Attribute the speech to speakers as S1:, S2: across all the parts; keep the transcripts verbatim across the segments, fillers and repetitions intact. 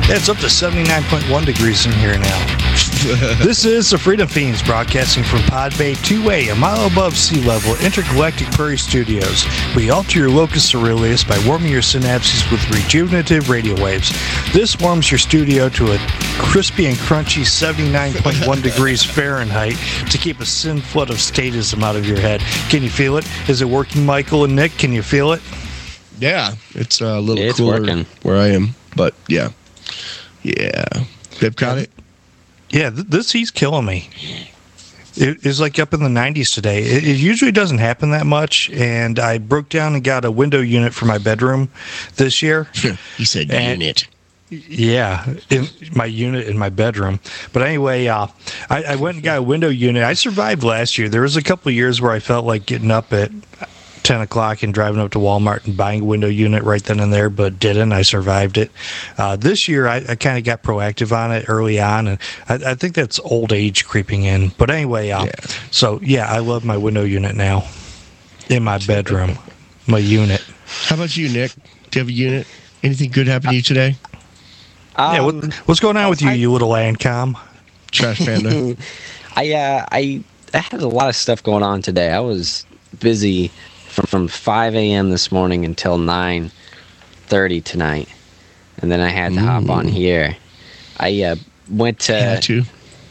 S1: It's up to seventy-nine point one degrees in here now. This is the Freedom Fiends broadcasting from Pod Bay two A, a mile above sea level, Intergalactic Prairie Studios. We alter your locus coeruleus by warming your synapses with rejuvenative radio waves. This warms your studio to a crispy and crunchy seventy-nine point one degrees Fahrenheit to keep a sin flood of statism out of your head. Can you feel it? Is it working, Michael and Nick? Can you feel it?
S2: Yeah, it's a little
S3: it's
S2: cooler
S3: working.
S2: Where I am, but yeah. Yeah. They've got it?
S1: Yeah, th- this heat's killing me. It is like up in the nineties today. It, it usually doesn't happen that much, and I broke down and got a window unit for my bedroom this year.
S2: He said
S1: And-
S2: unit.
S1: Yeah, in my unit in my bedroom. But anyway, uh, I, I went and got a window unit. I survived last year. There was a couple of years where I felt like getting up at ten o'clock and driving up to Walmart and buying a window unit right then and there, but didn't. I survived it. Uh, this year, I, I kind of got proactive on it early on, and I, I think that's old age creeping in. But anyway, uh,
S2: Yeah.
S1: so yeah, I love my window unit now in my bedroom, my unit.
S2: How about you, Nick? Do you have a unit? Anything good happen to you today?
S3: Um,
S1: yeah, what, what's going on with you,
S3: I,
S1: you little Ancom?
S2: Trash Panda.
S3: I, uh, I, I had a lot of stuff going on today. I was busy from, from five a.m. this morning until nine thirty tonight. And then I had to hop on here. I uh, went to...
S2: Had to.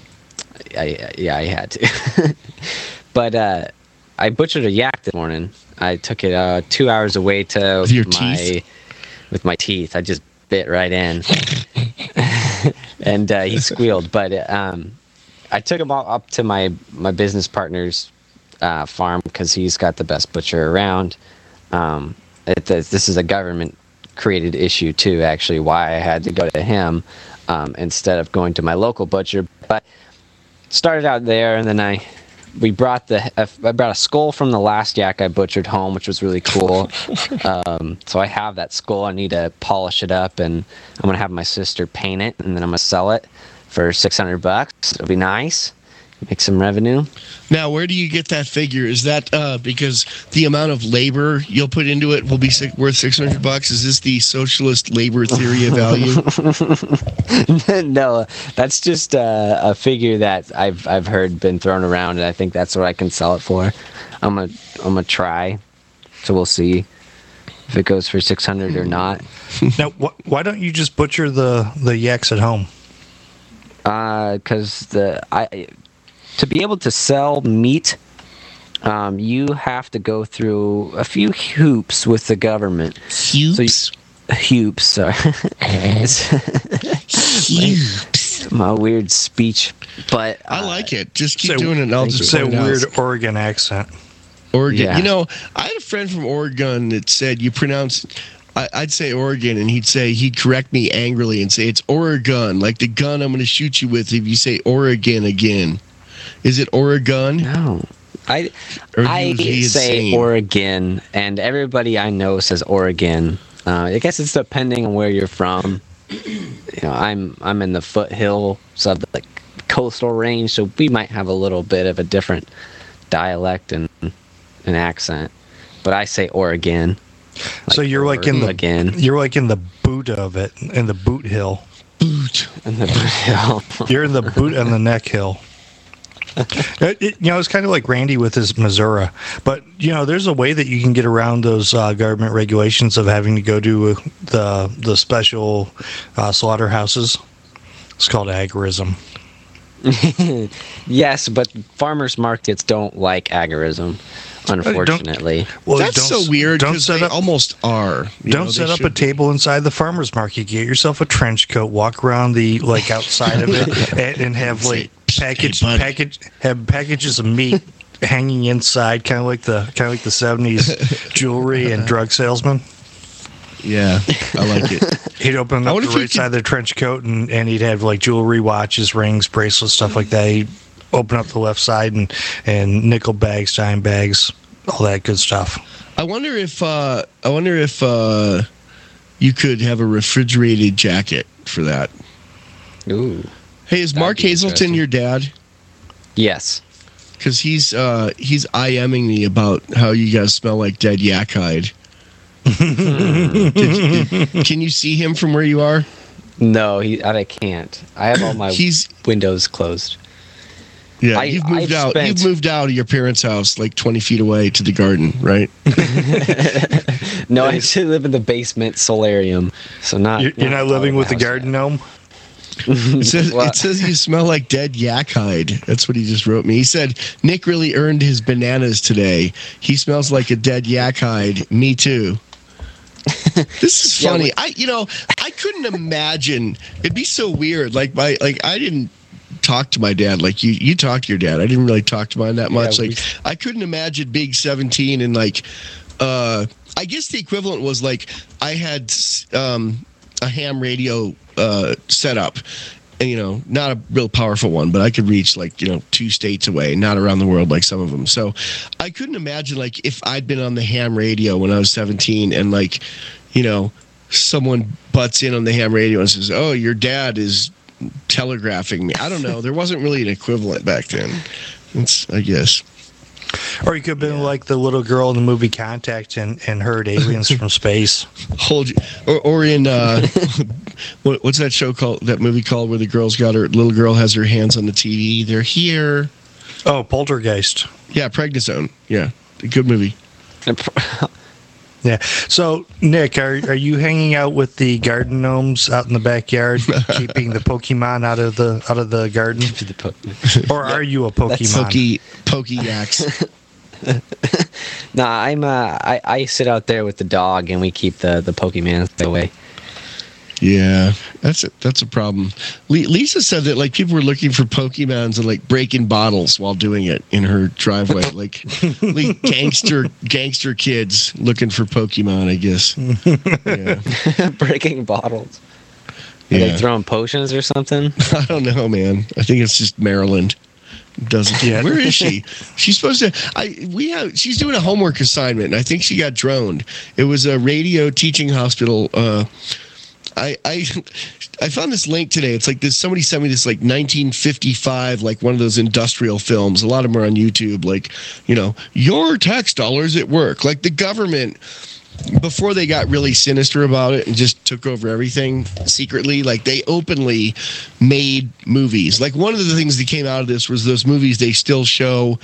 S3: I, yeah, I had to. But uh, I butchered a yak this morning. I took it uh, two hours away to
S2: With your
S3: my...
S2: teeth?
S3: With my teeth. I just bit right in. And uh, he squealed. But um, I took him all up to my, my business partner's uh, farm because he's got the best butcher around. Um, it, this is a government-created issue, too, actually, why I had to go to him um, instead of going to my local butcher. But started out there, and then I we brought the I brought a skull from the last yak I butchered home, which was really cool. um, so I have that skull. I need to polish it up, and I'm gonna have my sister paint it, and then I'm gonna sell it for six hundred bucks. It'll be nice, make some revenue.
S2: Now, where do you get that figure? Is that uh, because the amount of labor you'll put into it will be six, worth six hundred bucks? Is this the socialist labor theory of value?
S3: No, that's just uh, a figure that I've I've heard been thrown around, and I think that's what I can sell it for. I'm gonna I'm gonna try, so we'll see if it goes for six hundred or not.
S1: Now, wh- why don't you just butcher the, the yaks at home?
S3: Uh, because the I. To be able to sell meat, um, you have to go through a few hoops with the government.
S2: Hoops?
S3: So you, hoops, sorry.
S2: Hoops.
S3: My weird speech, but uh,
S2: I like it. Just keep
S1: Say-
S2: doing it, and I'll
S3: thank
S2: just
S1: Say a
S2: point it out.
S1: weird Oregon accent.
S2: Oregon.
S3: Yeah.
S2: You know, I had a friend from Oregon that said you pronounce. I, I'd say Oregon, and he'd say he'd correct me angrily and say it's Oregon, like the gun I'm going to shoot you with if you say Oregon again. Is it Oregon?
S3: No. I
S2: Or
S3: I
S2: is he
S3: say
S2: insane?
S3: Oregon, and everybody I know says Oregon. Uh, I guess it's depending on where you're from. You know, I'm I'm in the foothills of the like, coastal range, so we might have a little bit of a different dialect and an accent. But I say Oregon.
S1: So you're like in the
S3: Oregon.
S1: you're like in the boot of it, in the boot hill.
S2: Boot.
S3: And the,
S1: You're in the boot and the neck hill. It, it- you know, it's kind of like Randy with his Missouri, but you know, there's a way that you can get around those uh, government regulations of having to go to uh, the the special uh, slaughterhouses. It's called agorism.
S3: yes, but farmers markets don't like agorism, unfortunately.
S1: Well,
S2: That's
S1: don't-
S2: so weird
S1: Don't
S2: because
S1: set
S2: they
S1: up.
S2: almost are. You
S1: Don't
S2: know,
S1: set
S2: they
S1: up a
S2: should be.
S1: table inside the farmer's market. Get yourself a trench coat, walk around the like outside of it, and, and have like package
S2: Hey, buddy.
S1: package have packages of meat hanging inside, kind of like the kind of like the seventies jewelry and drug salesman.
S2: Yeah, I like it.
S1: He'd open
S2: I
S1: up
S2: wonder
S1: the
S2: if we
S1: right side of the trench coat, and, and he'd have like jewelry, watches, rings, bracelets, stuff like that. He'd open up the left side and and nickel bags, dime bags, all that good stuff.
S2: I wonder if uh, I wonder if uh, you could have a refrigerated jacket for that.
S3: Ooh.
S2: Hey, is
S3: That'd
S2: Mark
S3: be
S2: Hazelton
S3: interesting.
S2: your dad?
S3: Yes.
S2: Because he's uh, he's IMing me about how you guys smell like dead yak hide. Did you- did- can you see him from where you are?
S3: No, he. I can't. I have all my
S2: He's
S3: windows closed.
S2: yeah.
S3: I-
S2: you've moved
S3: I've
S2: out.
S3: spent-
S2: You've moved out of your parents' house like twenty feet away to the garden, right?
S3: No, I actually live in the basement solarium. So not.
S1: You're, you're not
S3: all
S1: living
S3: in
S1: with the
S3: house
S1: garden gnome?
S2: It says,
S3: Well-
S2: it says you smell like dead yak hide. That's what he just wrote me. He said Nick really earned his bananas today. He smells like a dead yak hide. Me too. This is
S3: Yeah,
S2: funny.
S3: we-
S2: I, you know, I couldn't imagine. It'd be so weird. Like my, like I didn't talk to my dad. Like you, you talked to your dad. I didn't really talk to mine that much.
S3: we-
S2: like I couldn't imagine being seventeen and like, uh, I guess the equivalent was like I had um, a ham radio uh, set up. And, you know, not a real powerful one, but I could reach like, you know, two states away, not around the world like some of them. So I couldn't imagine like if I'd been on the ham radio when I was seventeen and like, you know, someone butts in on the ham radio and says, "Oh, your dad is telegraphing me." I don't know. There wasn't really an equivalent back then. It's, I guess.
S1: Or you could have been like the little girl in the movie Contact and, and heard aliens from space.
S2: Hold you, or, or in uh, what, what's that show called? That movie called where the girl's got her little girl has her hands on the T V. They're here.
S1: Oh, Poltergeist.
S2: Yeah, Prednisone. Yeah, a good movie.
S1: Yeah. So, Nick, are are you hanging out with the garden gnomes out in the backyard, keeping the Pokemon out of the out of the garden, or are you a Pokemon?
S2: Pokey, pokey yaks.
S3: Nah, I'm. Uh, I I sit out there with the dog, and we keep the the Pokemon away.
S2: Yeah, that's a, that's a problem. Le- Lisa said that like people were looking for Pokemons and like breaking bottles while doing it in her driveway, like, like gangster gangster kids looking for Pokemon. I guess. Yeah.
S3: Breaking bottles. Are
S2: Yeah.
S3: they throwing potions or something?
S2: I don't know, man. I think it's just Maryland. Doesn't
S1: Yeah.
S2: Where is she? She's supposed to. I we have. She's doing a homework assignment, and I think she got droned. It was a radio teaching hospital. Uh, I I I found this link today. It's like this. Somebody sent me this like nineteen fifty-five, like one of those industrial films. A lot of them are on YouTube. Like, you know, your tax dollars at work. Like the government, before they got really sinister about it and just took over everything secretly, like they openly made movies. Like one of the things that came out of this was those movies they still show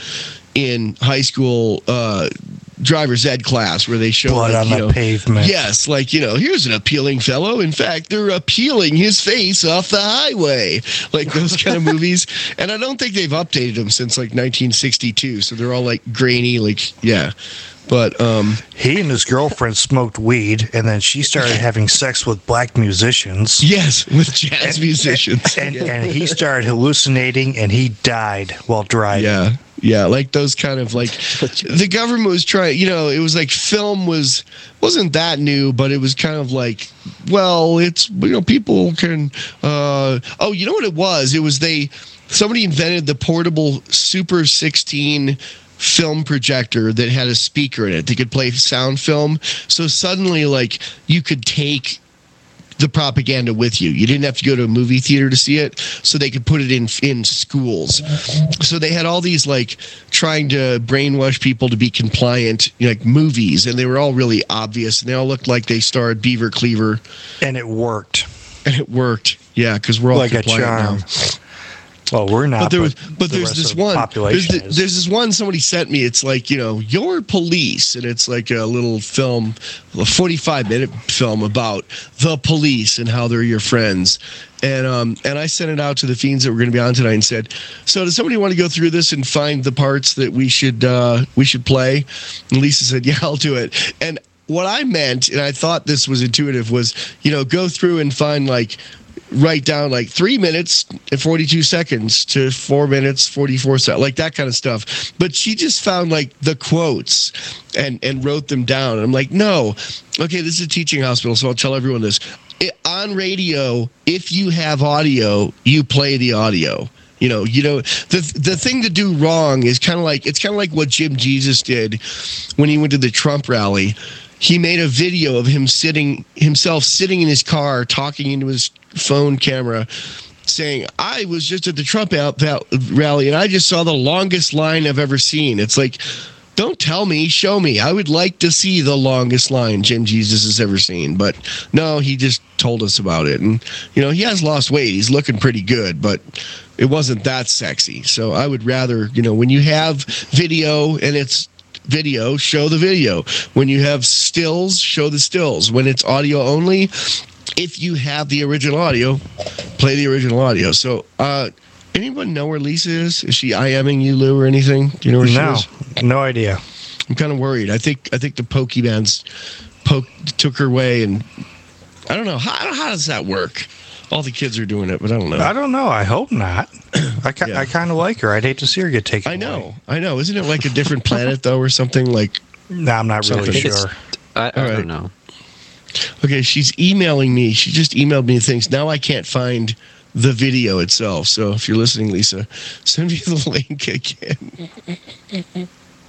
S2: in high school uh, driver's ed class where they show
S1: Blood
S2: like,
S1: on
S2: you
S1: the
S2: know,
S1: pavement.
S2: yes, like, you know, here's an appealing fellow. In fact, they're appealing his face off the highway. Like those kind of movies. And I don't think they've updated them since like nineteen sixty-two. So they're all like grainy, like, yeah. But um,
S1: He and his girlfriend smoked weed, and then she started having sex with black musicians.
S2: yes, with jazz musicians.
S1: And,
S2: yeah.
S1: and he started hallucinating, and he died while driving.
S2: Yeah. Yeah, like those kind of like the government was trying, you know, it was like film was wasn't that new, but it was kind of like, well, it's, you know, people can uh oh, you know what it was? It was they somebody invented the portable Super sixteen film projector that had a speaker in it that could play sound film. So suddenly like you could take the propaganda with you. You didn't have to go to a movie theater to see it, so they could put it in in schools. So they had all these like trying to brainwash people to be compliant, you know, like movies, and they were all really obvious, and they all looked like they starred Beaver Cleaver,
S1: And it worked.
S2: and it worked. Yeah, because we're all
S1: Like a
S2: compliant
S1: charm.
S2: now.
S1: Well, we're not.
S2: But there was, but
S1: the
S2: there's
S1: rest
S2: this
S1: of the
S2: one. There's,
S1: population
S2: the,
S1: is.
S2: there's this one somebody sent me. It's like, you know, your police, and it's like a little film, a forty-five minute film about the police and how they're your friends. And um and I sent it out to the fiends that were going to be on tonight and said, so does somebody want to go through this and find the parts that we should uh, we should play? And Lisa said, yeah, I'll do it. And what I meant, and I thought this was intuitive, was, you know, go through and find like. Write down like three minutes and forty-two seconds to four minutes, forty-four seconds, like that kind of stuff. But she just found like the quotes and, and wrote them down. And I'm like, no, okay, this is a teaching hospital, so I'll tell everyone this. It, on radio, if you have audio, you play the audio. You know, you know, the the thing to do wrong is kind of like, it's kind of like what Jim Jesus did when he went to the Trump rally. He made a video of him sitting, himself sitting in his car, talking into his phone camera, saying, I was just at the Trump out, out rally and I just saw the longest line I've ever seen. It's like, Don't tell me, show me. I would like to see the longest line Jim Jesus has ever seen. But no, he just told us about it. And, you know, he has lost weight. He's looking pretty good, but it wasn't that sexy. So I would rather, you know, when you have video and it's video, show the video. When you have stills, show the stills. When it's audio only, if you have the original audio, play the original audio. So, uh, anyone know where Lisa is? Is she IMing you, Lou, or anything? Do you know where
S1: no,
S2: she is?
S1: No idea.
S2: I'm kind of worried. I think I think the Pokemon's poke took her away, and I don't know how how does that work. All the kids are doing it, but I don't know.
S1: I don't know. I hope not. I,
S2: Yeah.
S1: I kind of like her. I'd hate to see her get taken
S2: I know,
S1: away.
S2: I know. Isn't it like a different planet though, or something like?
S1: No, I'm not really
S2: Something.
S1: sure.
S3: I, I
S2: All right.
S3: don't know.
S2: Okay, she's emailing me. She just emailed me things. Now I can't find the video itself. So if you're listening, Lisa, send me the link again.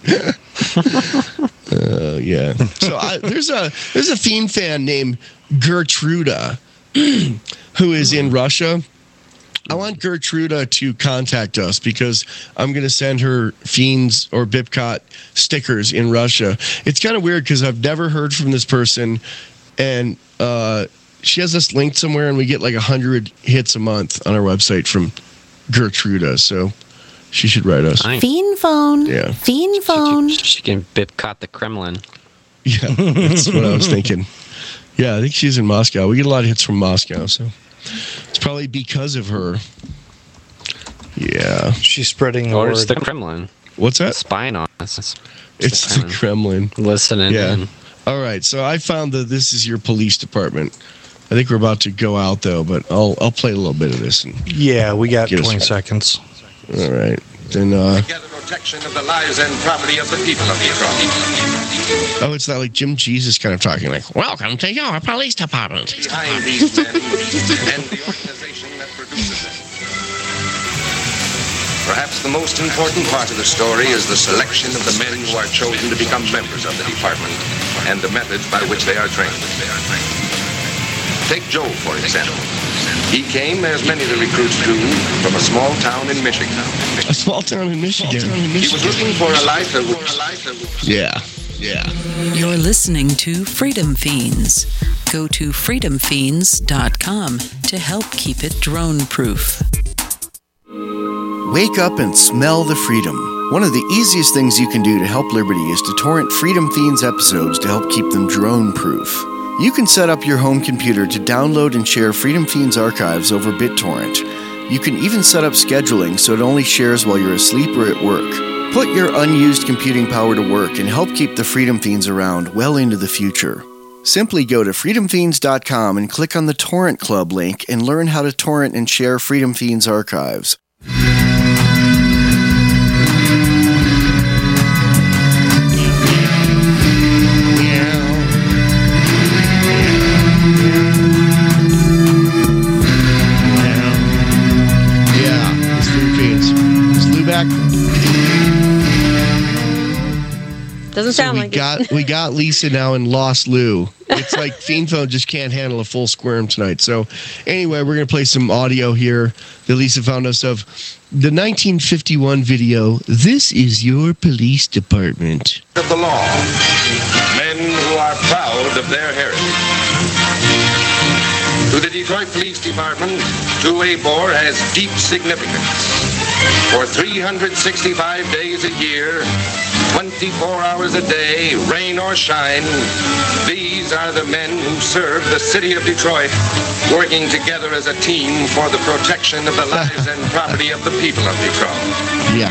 S2: uh, yeah. So I, there's a there's a Fiend fan named Gertruda who is in Russia. I want Gertruda to contact us because I'm going to send her Fiends or Bipcot stickers in Russia. It's kind of weird because I've never heard from this person, and uh, she has us linked somewhere, and we get like one hundred hits a month on our website from Gertruda. So she should write us.
S3: Nice.
S4: Fiend phone.
S2: Yeah.
S4: Fiend phone.
S3: She can bip-caught the Kremlin.
S2: Yeah, that's what I was thinking. Yeah, I think she's in Moscow. We get a lot of hits from Moscow, so it's probably because of her. Yeah.
S1: She's spreading the
S3: Or
S1: word.
S3: it's the Kremlin
S2: What's that?
S3: spying on us. It's,
S2: It's the Kremlin.
S3: listening.
S2: Yeah.
S3: in.
S2: All right. So I found that this is your police department. I think we're about to go out though, but I'll I'll play a little bit of this. And,
S1: Yeah, we got
S2: Get us-
S1: twenty seconds.
S2: all right. Then uh
S5: Get the protection of the lives and property of the people of Detroit.
S2: oh, it's not like Jim Jesus kind of talking like, "Welcome to your police department."
S5: Behind these men and the organization that produces them. Perhaps the most important part of the story is the selection of the men who are chosen to become members of the department and the methods by which they are trained. Take Joe, for example. He came, as many of the recruits do, from a small town in Michigan.
S2: A small town in Michigan.
S5: He was looking for a life that would...
S2: Yeah. Yeah.
S6: You're listening to Freedom Fiends. Go to freedom fiends dot com to help keep it drone-proof.
S7: Wake up and smell the freedom. One of the easiest things you can do to help Liberty is to torrent Freedom Fiends episodes to help keep them drone-proof. You can set up your home computer to download and share Freedom Fiends archives over BitTorrent. You can even set up scheduling so it only shares while you're asleep or at work. Put your unused computing power to work and help keep the Freedom Fiends around well into the future. Simply go to freedom fiends dot com and click on the Torrent Club link and learn how to torrent and share Freedom Fiends archives.
S2: Yeah. It's Freedom Fiends. Is Lou back?
S8: Doesn't
S2: So
S8: sound
S2: we
S8: like
S2: got
S8: it.
S2: we got Lisa now and lost Lou. It's like Fiend Phone just can't handle a full squirm tonight. So anyway, we're gonna play some audio here that Lisa found us of the nineteen fifty-one video. This is your police department.
S5: Of the law. Men who are proud of their heritage. To the Detroit Police Department, two A four has deep significance. For three hundred sixty-five days a year, twenty-four hours a day, rain or shine, these are the men who serve the city of Detroit, working together as a team for the protection of the lives and property of the people of Detroit.
S2: Yeah.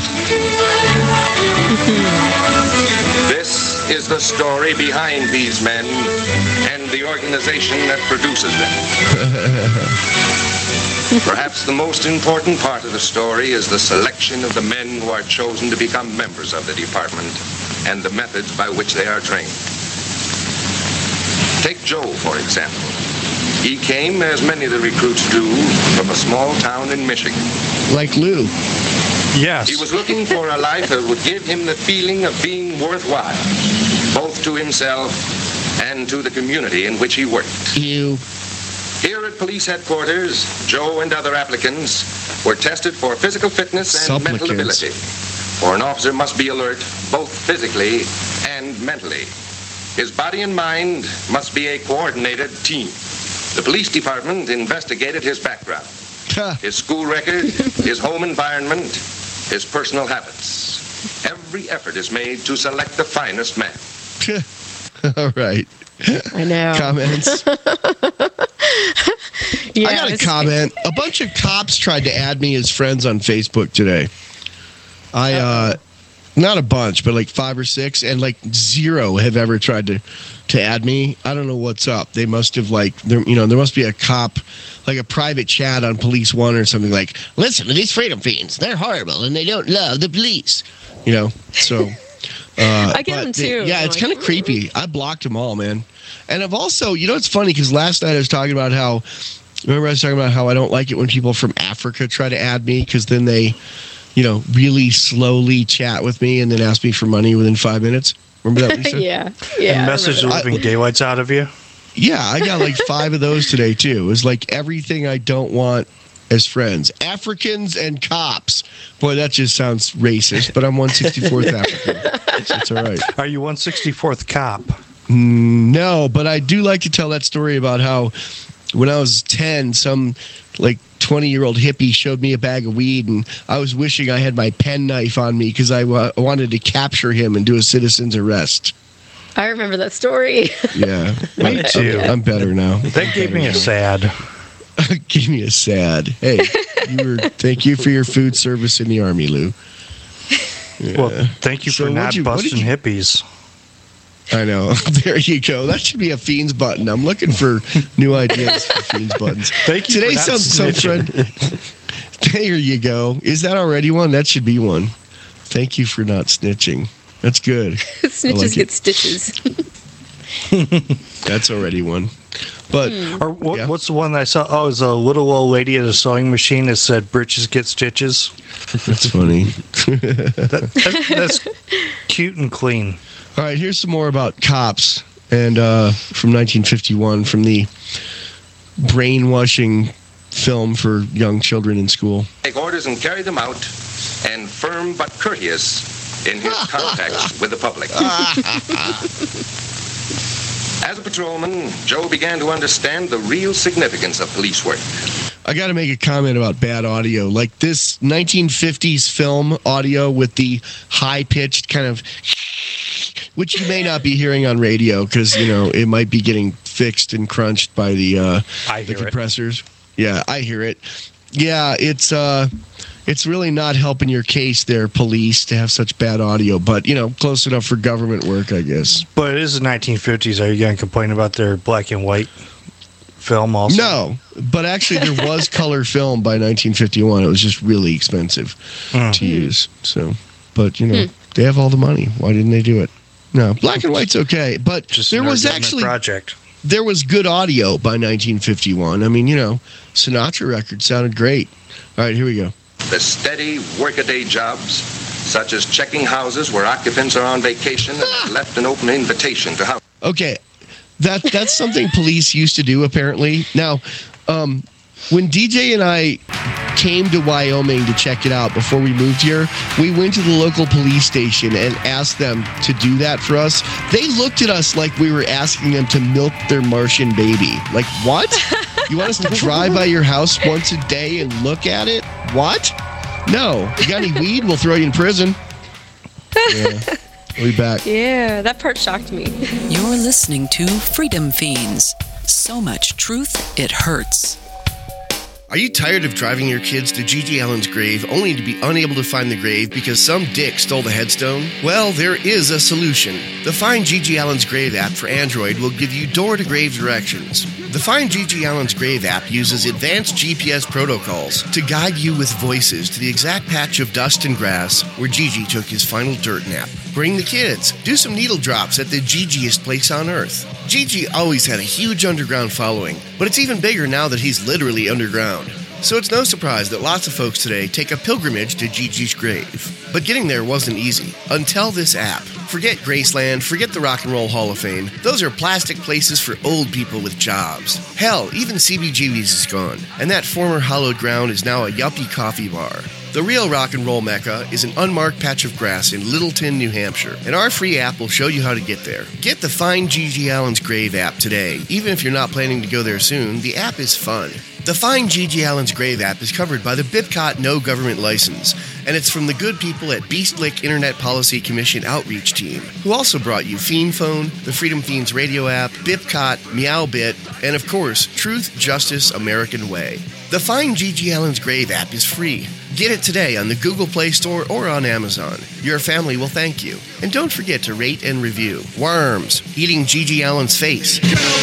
S5: This is the story behind these men and the organization that produces them. Perhaps the most important part of the story is the selection of the men who are chosen to become members of the department and the methods by which they are trained. Take Joe, for example. He came, as many of the recruits do, from a small town in Michigan.
S2: Like Lou.
S1: Yes.
S5: He was looking for a life that would give him the feeling of being worthwhile, both to himself and to the community in which he worked.
S2: You.
S5: Here at police headquarters, Joe and other applicants were tested for physical fitness and mental
S2: Supplicants.
S5: ability. for an officer must be alert both physically and mentally. His body and mind must be a coordinated team. The police department investigated his background, his school record, his home environment, his personal habits. Every effort is made to select the finest man.
S2: All right.
S8: I know.
S2: Comments?
S8: Yeah,
S2: I got a
S8: it's-
S2: comment. A bunch of cops tried to add me as friends on Facebook today. I, uh, not a bunch, but like five or six, and like zero have ever tried to, to add me. I don't know what's up. They must have like, there, you know, there must be a cop, like a private chat on Police One or something like, listen to these freedom fiends. They're horrible and they don't love the police. You know, so. Uh,
S8: I get
S2: but
S8: them
S2: they-
S8: too.
S2: yeah,
S8: I'm
S2: it's
S8: like,
S2: kind of creepy. I blocked them all, man. And I've also, you know, it's funny because last night I was talking about how, remember I was talking about how I don't like it when people from Africa try to add me because then they, you know, really slowly chat with me and then ask me for money within five minutes. Remember that, Lisa?
S8: yeah, yeah.
S1: and
S8: I
S1: message the
S8: remember
S1: living daylights out of you.
S2: Yeah, I got like five of those today too. It was like everything I don't want as friends. Africans and cops. Boy, that just sounds racist, but I'm one sixty-fourth African. It's, it's all right.
S1: Are you one sixty-fourth cop?
S2: No, but I do like to tell that story about how when I was ten, some like twenty-year-old hippie showed me a bag of weed, and I was wishing I had my penknife on me because I wa- wanted to capture him and do a citizen's arrest.
S8: I remember that story.
S2: Yeah.
S1: Me
S2: I'm-
S1: too.
S2: I'm better now.
S1: That gave me a sad.
S2: Give me a sad. Hey, you were, thank you for your food service in the Army, Lou. Yeah.
S1: Well, thank you
S2: So
S1: for
S2: what'd
S1: not
S2: you- what did
S1: busting
S2: you-
S1: hippies.
S2: I know. There you go. That should be a Fiends button. I'm looking for new ideas for Fiends buttons.
S1: Thank you
S2: Today,
S1: for not
S2: some, some friend.
S1: snitching.
S2: There you go. Is that already one? That should be one. Thank you for not snitching. That's good.
S8: Snitches
S2: like
S8: get
S2: it.
S8: stitches.
S2: That's already one. But
S1: Or what,
S2: Yeah.
S1: what's the one that I saw? Oh, it was a little old lady at a sewing machine that said "Britches get stitches."
S2: that's funny.
S1: That, that, that's cute and clean.
S2: All right, here's some more about cops and uh, from nineteen fifty-one from the brainwashing film for young children in school.
S5: Take orders and carry them out, and firm but courteous in his contact with the public. As a patrolman, Joe began to understand the real significance of police work.
S2: I got to make a comment about bad audio. Like this nineteen fifties film audio with the high-pitched kind of, which you may not be hearing on radio because, you know, it might be getting fixed and crunched by the, uh,
S1: I
S2: the
S1: hear it.
S2: compressors. Yeah, I hear it. Yeah, it's uh, it's really not helping your case there, police, to have such bad audio. But, you know, close enough for government work, I guess.
S1: But it is the nineteen fifties. Are you going to complain about their black and white film also?
S2: No, but actually there was color film by nineteen fifty-one. It was just really expensive
S1: Mm.
S2: to use. So, but you know, they have all the money. Why didn't they do it? No, black and white's okay, but
S1: Just
S2: there
S1: another
S2: was
S1: government
S2: actually
S1: project.
S2: there was good audio by nineteen fifty-one. I mean, you know, Sinatra records sounded great. All right, here we go.
S5: The steady workaday jobs, such as checking houses where occupants are on vacation and have left an open invitation to house.
S2: Okay, that that's something police used to do apparently. Now, um, when D J and I came to Wyoming to check it out before we moved here, we went to the local police station and asked them to do that for us. They looked at us like we were asking them to milk their Martian baby. Like, what? You want us to drive by your house once a day and look at it? What? No. You got any weed? We'll throw you in prison. Yeah. We'll be back.
S8: Yeah, that part shocked me.
S6: You're listening to Freedom Fiends. So much truth, it hurts.
S7: Are you tired of driving your kids to Gigi Allen's grave only to be unable to find the grave because some dick stole the headstone? Well, there is a solution. The Find Gigi Allen's Grave app for Android will give you door-to-grave directions. The Find Gigi Allen's Grave app uses advanced G P S protocols to guide you with voices to the exact patch of dust and grass where Gigi took his final dirt nap. Bring the kids. Do some needle drops at the Gigiest place on earth. Gigi always had a huge underground following, but it's even bigger now that he's literally underground. So it's no surprise that lots of folks today take a pilgrimage to Gigi's grave. But getting there wasn't easy until this app. Forget Graceland, forget the Rock and Roll Hall of Fame. Those are plastic places for old people with jobs. Hell, even C B G B's is gone, and that former hallowed ground is now a yuppie coffee bar. The real rock and roll mecca is an unmarked patch of grass in Littleton, New Hampshire, and our free app will show you how to get there. Get the Find G G Allen's Grave app today. Even if you're not planning to go there soon, the app is fun. The Find G G Allen's Grave app is covered by the BIPCOT No Government License, and it's from the good people at Beast Lick Internet Policy Commission Outreach Team, who also brought you Fiend Phone, the Freedom Fiends radio app, BIPCOT, Meowbit, and of course, Truth, Justice, American Way. The Find G G Allen's Grave app is free. Get it today on the Google Play Store or on Amazon. Your family will thank you. And don't forget to rate and review. Worms, eating G G Allen's face.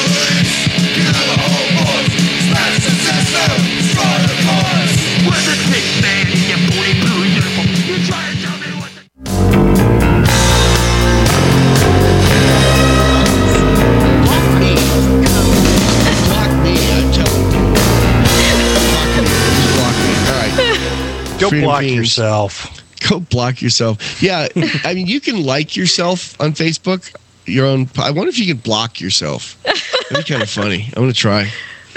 S1: Go
S2: Freedom
S1: block
S2: Fiends.
S1: yourself.
S2: Go block yourself. Yeah, I mean, you can like yourself on Facebook. Your own. I wonder if you can block yourself. That'd be kind of funny. I'm gonna try.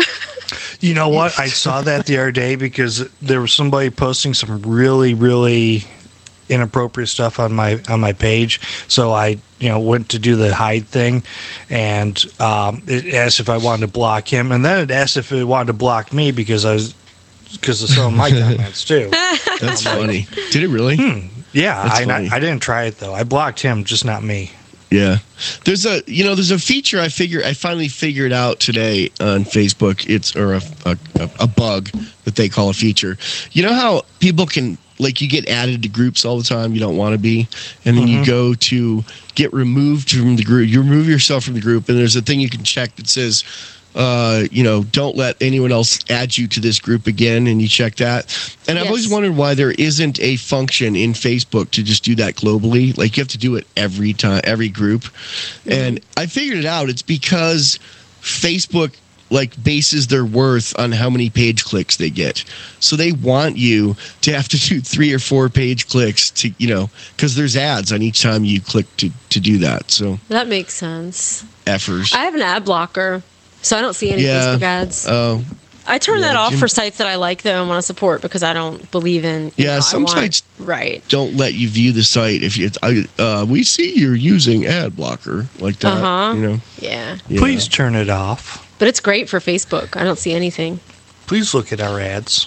S1: You know what? I saw that the other day because there was somebody posting some really, really inappropriate stuff on my on my page. So I, you know, went to do the hide thing, and um, it asked if I wanted to block him, and then it asked if it wanted to block me because I was because of some of my comments too.
S2: That's funny. Did it really?
S1: Hmm. Yeah,
S2: That's
S1: I,
S2: funny.
S1: I I didn't try it though. I blocked him, just not me.
S2: Yeah, there's a you know there's a feature I figure I finally figured out today on Facebook. It's or a a, a bug that they call a feature. You know how people can like you get added to groups all the time you don't want to be, and then
S1: Mhm.
S2: you go to get removed from the group. You remove yourself from the group, and there's a thing you can check that says, uh, you know, don't let anyone else add you to this group again, and you check that. And I've
S8: Yes.
S2: always wondered why there isn't a function in Facebook to just do that globally. Like you have to do it every time, every group. And I figured it out. It's because Facebook like bases their worth on how many page clicks they get. So they want you to have to do three or four page clicks to, you know, because there's ads on each time you click to, to do that. So
S8: That makes sense.
S2: effers.
S8: I have an ad blocker, so I don't see any
S2: Yeah.
S8: Facebook ads.
S2: Oh,
S8: I turn
S2: yeah,
S8: that off
S2: Jim-
S8: for sites that I like though and want to support because I don't believe in. you
S2: Yeah,
S8: know,
S2: some
S8: I want,
S2: sites-
S8: right.
S2: don't let you view the site if you. I, uh, we see you're using ad blocker like that.
S8: Uh-huh.
S2: You know.
S8: Yeah,
S2: Yeah.
S1: Please turn it off.
S8: but it's great for Facebook. I don't see anything.
S1: Please look at our ads.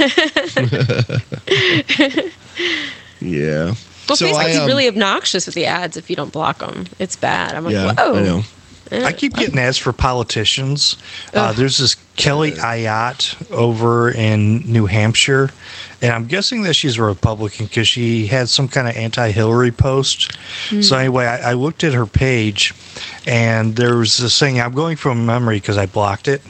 S2: Yeah.
S8: Well,
S2: So
S8: Facebook's
S2: I, um,
S8: really obnoxious with the ads if you don't block them. It's bad. I'm like,
S2: Yeah.
S8: whoa.
S2: I know.
S1: I keep getting ads for politicians. Uh,
S8: Ugh.
S1: there's this Kelly Ayotte over in New Hampshire, and I'm guessing that she's a Republican because she had some kind of anti-Hillary post. So anyway, I, I looked at her page, and there was this thing. I'm going from memory because I blocked it.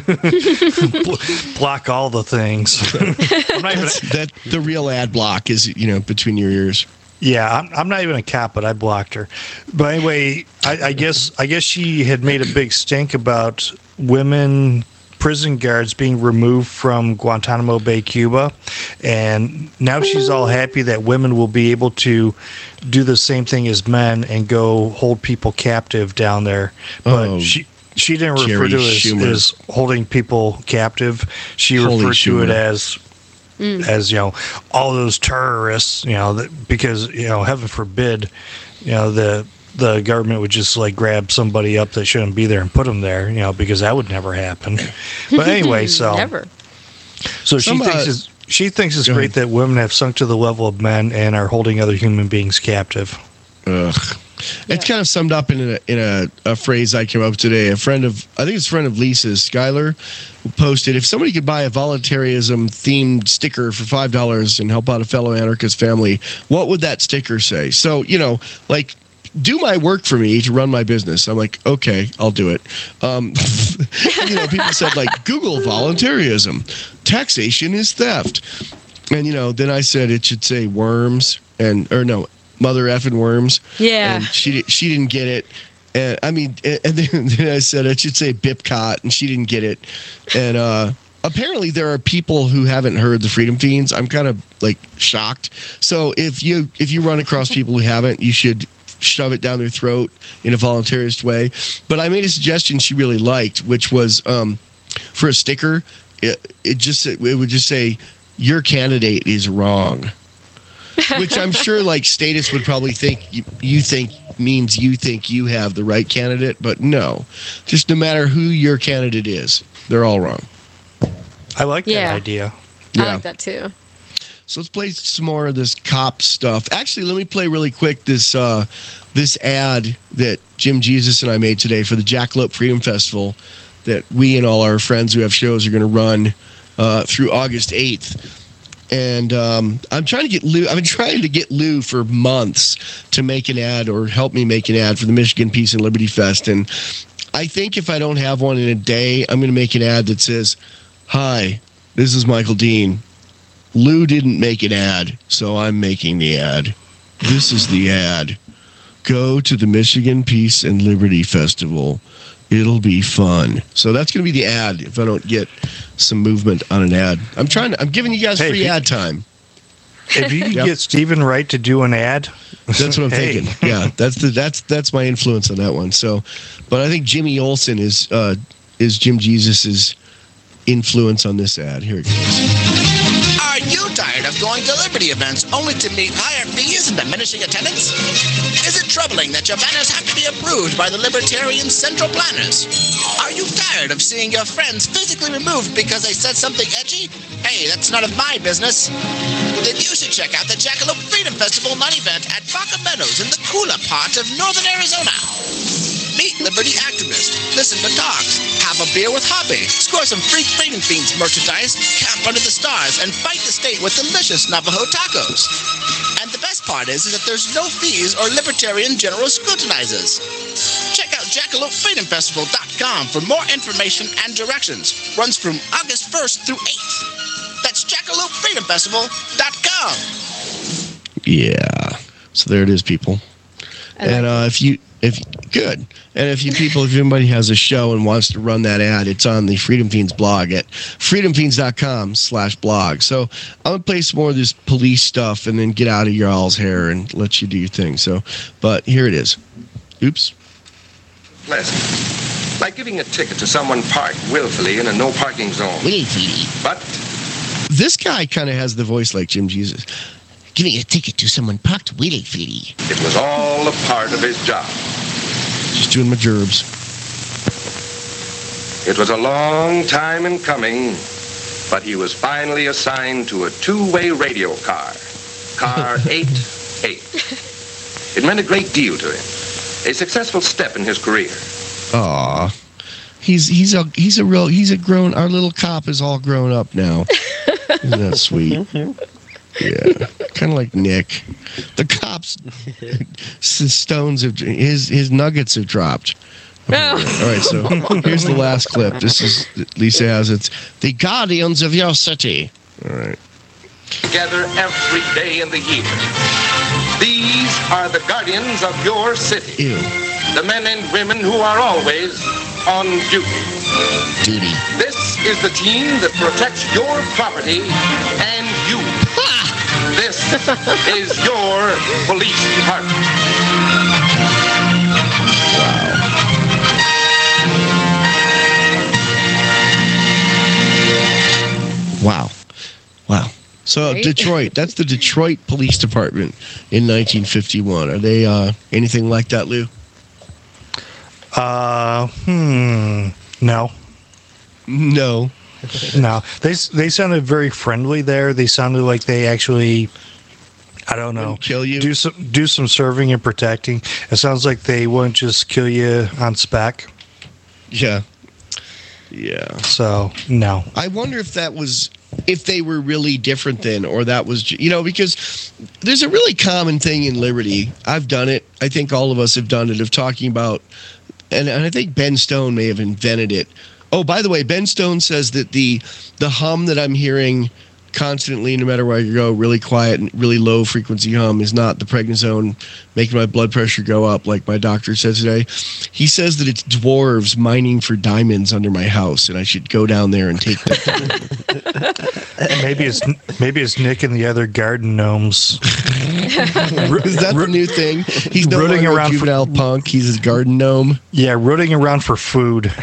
S1: Block all the things. I'm not even,
S2: That's, that the real ad block is you know between your ears.
S1: Yeah, I'm, I'm not even a cop, but I blocked her. But anyway, I, I guess I guess she had made a big stink about women prison guards being removed from Guantanamo Bay, Cuba, and now she's all happy that women will be able to do the same thing as men and go hold people captive down there. But
S2: Oh,
S1: she she didn't refer
S2: Jerry
S1: to it as,
S2: Schumer.
S1: as holding people captive. She
S2: Holy
S1: referred to it
S2: Schumer.
S1: as as you know all those terrorists, you know, that because you know heaven forbid, you know the the government would just like grab somebody up that shouldn't be there and put them there, you know, because that would never happen. But anyway, so
S8: Never.
S1: so she
S2: Some, uh,
S1: thinks it's, she thinks it's
S2: go
S1: great
S2: ahead.
S1: that women have sunk to the level of men and are holding other human beings captive.
S2: Ugh. It's kind of summed up in a in a, a phrase I came up with today. A friend of I think it's a friend of Lisa's, Skylar, posted, if somebody could buy a voluntarism themed sticker for five dollars and help out a fellow anarchist family, what would that sticker say? So, you know, like do my work for me to run my business. I'm like, okay, I'll do it. Um, you know, people said like Google voluntarism, taxation is theft. And, you know, then I said it should say worms and, or no, mother effing worms.
S8: Yeah.
S2: And she she didn't get it. And I mean, and then, then I said it should say BIPCOT, and she didn't get it. And uh, apparently, there are people who haven't heard the Freedom Fiends. I'm kind of like shocked. So if you if you run across people who haven't, you should shove it down their throat in a voluntarist way. But I made a suggestion she really liked, which was um, for a sticker. It, it just it would just say, your candidate is wrong. Which I'm sure, like, Status would probably think you, you think means you think you have the right candidate, but no. Just no matter who your candidate is, they're all wrong.
S1: I like
S8: Yeah.
S1: that idea.
S8: I
S2: Yeah.
S8: like that too.
S2: So let's play some more of this cop stuff. Actually, let me play really quick this uh, this ad that Jim Jesus and I made today for the Jackalope Freedom Festival that we and all our friends who have shows are going to run uh, through August eighth. And um, I'm trying to get Lou. I've been trying to get Lou for months to make an ad or help me make an ad for the Michigan Peace and Liberty Fest. And I think if I don't have one in a day, I'm going to make an ad that says, "Hi, this is Michael Dean. Lou didn't make an ad, so I'm making the ad. This is the ad. Go to the Michigan Peace and Liberty Festival. It'll be fun." So that's going to be the ad if I don't get some movement on an ad. I'm trying to, I'm giving you guys
S1: Hey,
S2: free
S1: he-
S2: ad time.
S1: If you can
S2: Yep.
S1: get Stephen Wright to do an ad,
S2: That's what I'm
S1: hey.
S2: thinking. Yeah, that's the that's that's my influence on that one. So, but I think Jimmy Olsen is uh, is Jim Jesus's influence on this ad. Here it goes.
S4: Are you tired of going to Liberty events only to meet higher fees and diminishing attendance? Is it troubling that your banners have to be approved by the Libertarian Central Planners? Are you tired of seeing your friends physically removed because they said something edgy? Hey, that's none of my business. Then you should check out the Jackalope Freedom Festival night event at Baca Meadows in the cooler part of northern Arizona. Meet Liberty activists, listen to talks, have a beer with Hoppy, score some free Freedom Fiends merchandise, camp under the stars, and fight the state with delicious Navajo tacos. And the best part is, is that there's no fees or libertarian general scrutinizers. Check out jackalope freedom festival dot com for more information and directions. Runs from August first through eighth. That's jackalope freedom festival dot com.
S2: Yeah. So there it is, people. And uh, if you, if good, and if you people, if anybody has a show and wants to run that ad, it's on the Freedom Fiends blog at freedom fiends dot com slash blog. So I'm gonna play some more of this police stuff and then get out of your all's hair and let you do your thing. So, but here it is. Oops.
S5: Pleasant. Like giving a ticket to someone parked willfully in a no parking zone.
S4: Willfully.
S5: But
S2: This guy kind of has the voice like Jim Jesus.
S4: Giving a ticket to someone parked willfully.
S5: it was all a part of his job.
S2: Just doing my gerbs.
S5: It was a long time in coming, but he was finally assigned to a two-way radio car, car eight eight. It meant a great deal to him, a successful step in his career.
S2: Aw. He's he's a he's a real he's a grown our little cop is all grown up now. Isn't that sweet? Yeah. Kind of like Nick. The cops his stones have his his nuggets have dropped.
S8: No.
S2: All right, so here's the last clip. This is Lisa has it's the Guardians of your city. All right.
S5: Together every day in the year. These are the guardians of your city.
S2: Ew.
S5: The men and women who are always on duty.
S4: Duty.
S5: This is the team that protects your property and you. This is your police department.
S2: Wow. Wow. So
S8: Right?
S2: Detroit, that's the Detroit Police Department in nineteen fifty-one. Are they uh, anything like that, Lou?
S1: Uh, hmm, no,
S2: No.
S1: no. They they sounded very friendly there. They sounded like they actually, I don't know,
S2: Wouldn't kill you?
S1: do some do some serving and protecting. It sounds like they wouldn't just kill you on spec.
S2: Yeah. Yeah.
S1: So no.
S2: I wonder if that was if they were really different then, or that was ju- you know because there's a really common thing in Liberty. I've done it. I think all of us have done it of talking about, and, and I think Ben Stone may have invented it. Oh, by the way, Ben Stone says that the the hum that I'm hearing constantly, no matter where I go, really quiet and really low frequency hum, is not the prednisone making my blood pressure go up like my doctor said today. He says that it's dwarves mining for diamonds under my house, and I should go down there and take them.
S1: Maybe it's maybe it's Nick and the other garden gnomes.
S2: Is that the new thing? He's no
S1: Rooting
S2: longer
S1: around
S2: a
S1: for-
S2: juvenile punk. He's a garden gnome.
S1: Yeah, rooting around for food.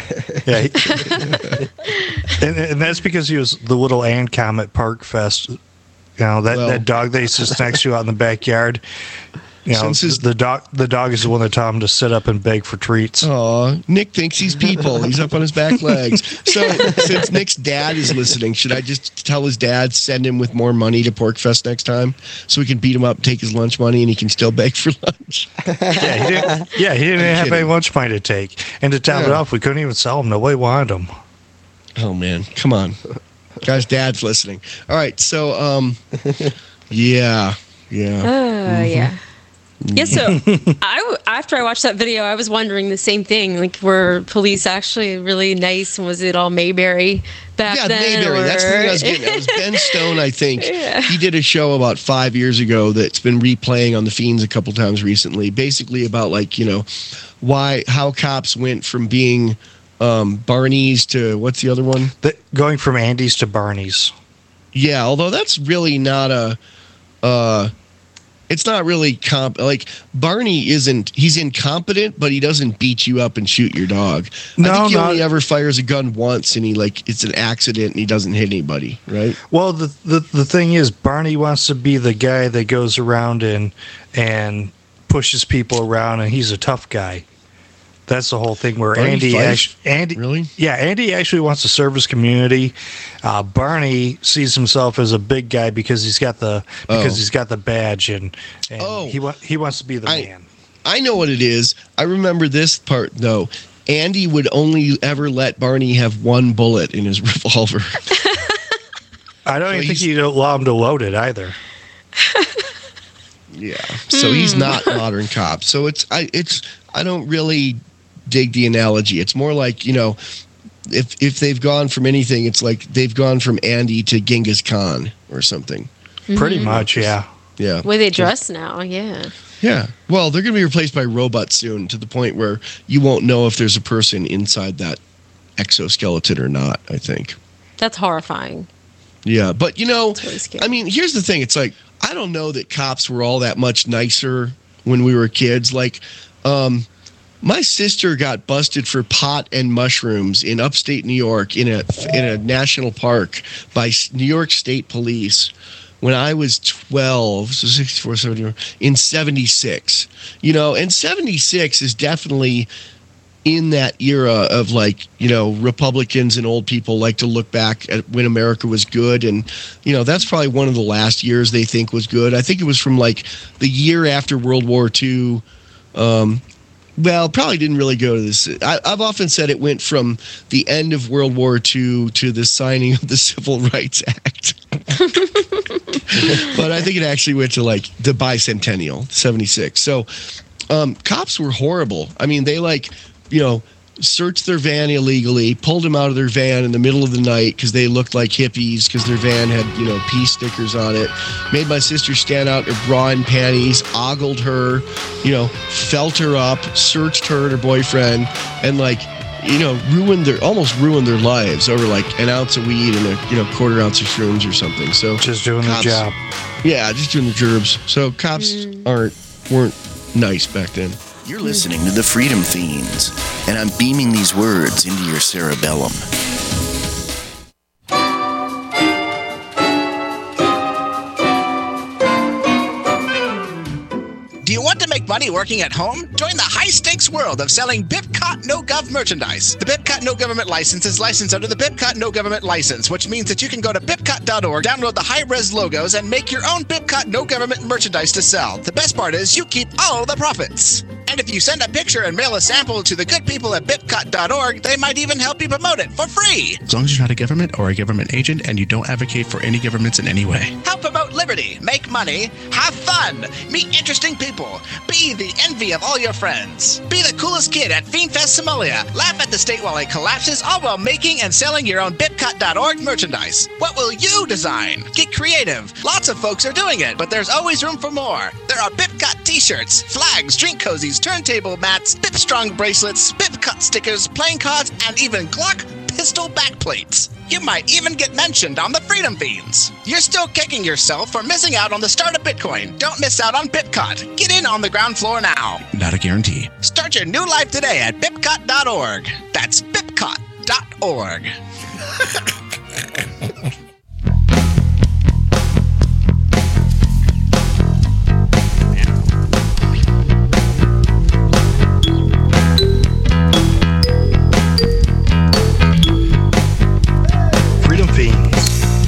S1: Yeah, he- and, and that's because he was the little Ann Comet Park Fest. You know that,
S2: Well-
S1: that dog they used to snacks you out in the backyard. You know,
S2: Since his-
S1: the dog the dog is the one that taught him to sit up and beg for treats.
S2: Aw, Nick thinks he's people. He's up on his back legs. So since Nick's dad is listening, should I just tell his dad, send him with more money to Porkfest next time so we can beat him up, take his lunch money, and he can still beg for lunch?
S1: Yeah, he didn't. Yeah, he didn't
S2: I'm
S1: have
S2: kidding.
S1: any lunch money to take, and to top it
S2: Yeah.
S1: off, we couldn't even sell them. Nobody wanted them.
S2: Oh, man. Come on. Guy's dad's listening. All right. So, um, yeah. Yeah.
S8: Uh, yeah. Yeah, so I, w- after I watched that video, I was wondering the same thing. Like, were police actually really nice? And was it all Mayberry back
S2: Yeah,
S8: then?
S2: Mayberry.
S8: or-
S2: That's the thing I was getting at. It was Ben Stone, I think.
S8: Yeah.
S2: He did a show about five years ago that's been replaying on the Fiends a couple times recently, basically about, like, you know, why, how cops went from being um, Barney's to, what's the other one?
S1: The, going from Andy's to Barney's.
S2: Yeah, although that's really not a, uh, it's not really comp. Like Barney isn't. He's incompetent, but he doesn't beat you up and shoot your dog.
S1: No,
S2: I think he
S1: not-
S2: only ever fires a gun once, and he like it's an accident, and he doesn't hit anybody. Right?
S1: Well, the, the the thing is, Barney wants to be the guy that goes around and and pushes people around, and he's a tough guy. That's the whole thing. Where
S2: Barney
S1: Andy,
S2: Fife?
S1: actually, Andy,
S2: Really?
S1: yeah, Andy actually wants to serve his community. Uh, Barney sees himself as a big guy because he's got the because
S2: Oh.
S1: he's got the badge, and, and
S2: Oh.
S1: he wa- he wants to be the
S2: I-
S1: man.
S2: I know what it is. I remember this part though. Andy would only ever let Barney have one bullet in his revolver.
S1: I don't
S2: So
S1: even think
S2: he's-
S1: he'd allow him to load it either.
S2: Yeah. So he's not modern cop. So it's I it's I don't really dig the analogy. It's more like, you know, if if they've gone from anything, it's like they've gone from Andy to Genghis Khan or something.
S1: Pretty much, yeah.
S2: Yeah.
S8: The way they dress now, yeah.
S2: Yeah. Well, they're going to be replaced by robots soon to the point where you won't know if there's a person inside that exoskeleton or not, I think.
S8: That's horrifying.
S2: Yeah, but you know,
S8: It's really scary.
S2: I mean, here's the thing. It's like I don't know that cops were all that much nicer when we were kids. Like, um, my sister got busted for pot and mushrooms in upstate New York in a in a national park by S- New York State Police when I was twelve, so sixty-four, seventy, in seventy-six. You know, and seventy-six is definitely in that era of like, you know, Republicans and old people like to look back at when America was good. And, you know, that's probably one of the last years they think was good. I think it was from like the year after World War Two. Um, well, probably didn't really go to this. I, I've often said it went from the end of World War Two to the signing of the Civil Rights Act. But I think it actually went to like the bicentennial, seventy-six. So um, cops were horrible. I mean, they like, you know, searched their van illegally, pulled them out of their van in the middle of the night because they looked like hippies because their van had, you know, peace stickers on it, made my sister stand out in her bra and panties, ogled her, you know, felt her up, searched her and her boyfriend, and like, you know, ruined their, almost ruined their lives over like an ounce of weed and a, you know, quarter ounce of shrooms or something. So
S1: Just doing
S2: cops-
S1: the job.
S2: Yeah, just doing the gerbs. So cops aren't, weren't nice back then.
S7: You're listening to the Freedom Fiends, and I'm beaming these words into your cerebellum.
S4: Do you want to make money working at home? Join the high-stakes world of selling BIPCOT No-Gov merchandise. The BIPCOT No Government License is licensed under the BIPCOT No Government License, which means that you can go to bipcot dot org, download the high-res logos, and make your own BIPCOT No Government merchandise to sell. The best part is you keep all the profits. And if you send a picture and mail a sample to the good people at bipcot dot org, they might even help you promote it for free.
S9: As long as you're not a government or a government agent and you don't advocate for any governments in any way.
S4: Help promote liberty, make money, have fun, meet interesting people, be the envy of all your friends. Be the coolest kid at FiendFest Somalia. Laugh at the state while it collapses, all while making and selling your own bipcot dot org merchandise. What will you design? Get creative. Lots of folks are doing it, but there's always room for more. There are BIPCOT t-shirts, flags, drink cozies, turntable mats, BipStrong bracelets, BIPCOT stickers, playing cards, and even Glock pistol backplates. You might even get mentioned on the Freedom Fiends. You're still kicking yourself for missing out on the start of Bitcoin. Don't miss out on BIPCOT. Get in on the ground floor now.
S9: Not a guarantee.
S4: Start your new life today at bipcot dot org. That's bipcot
S5: org.
S1: Freedom Fiends.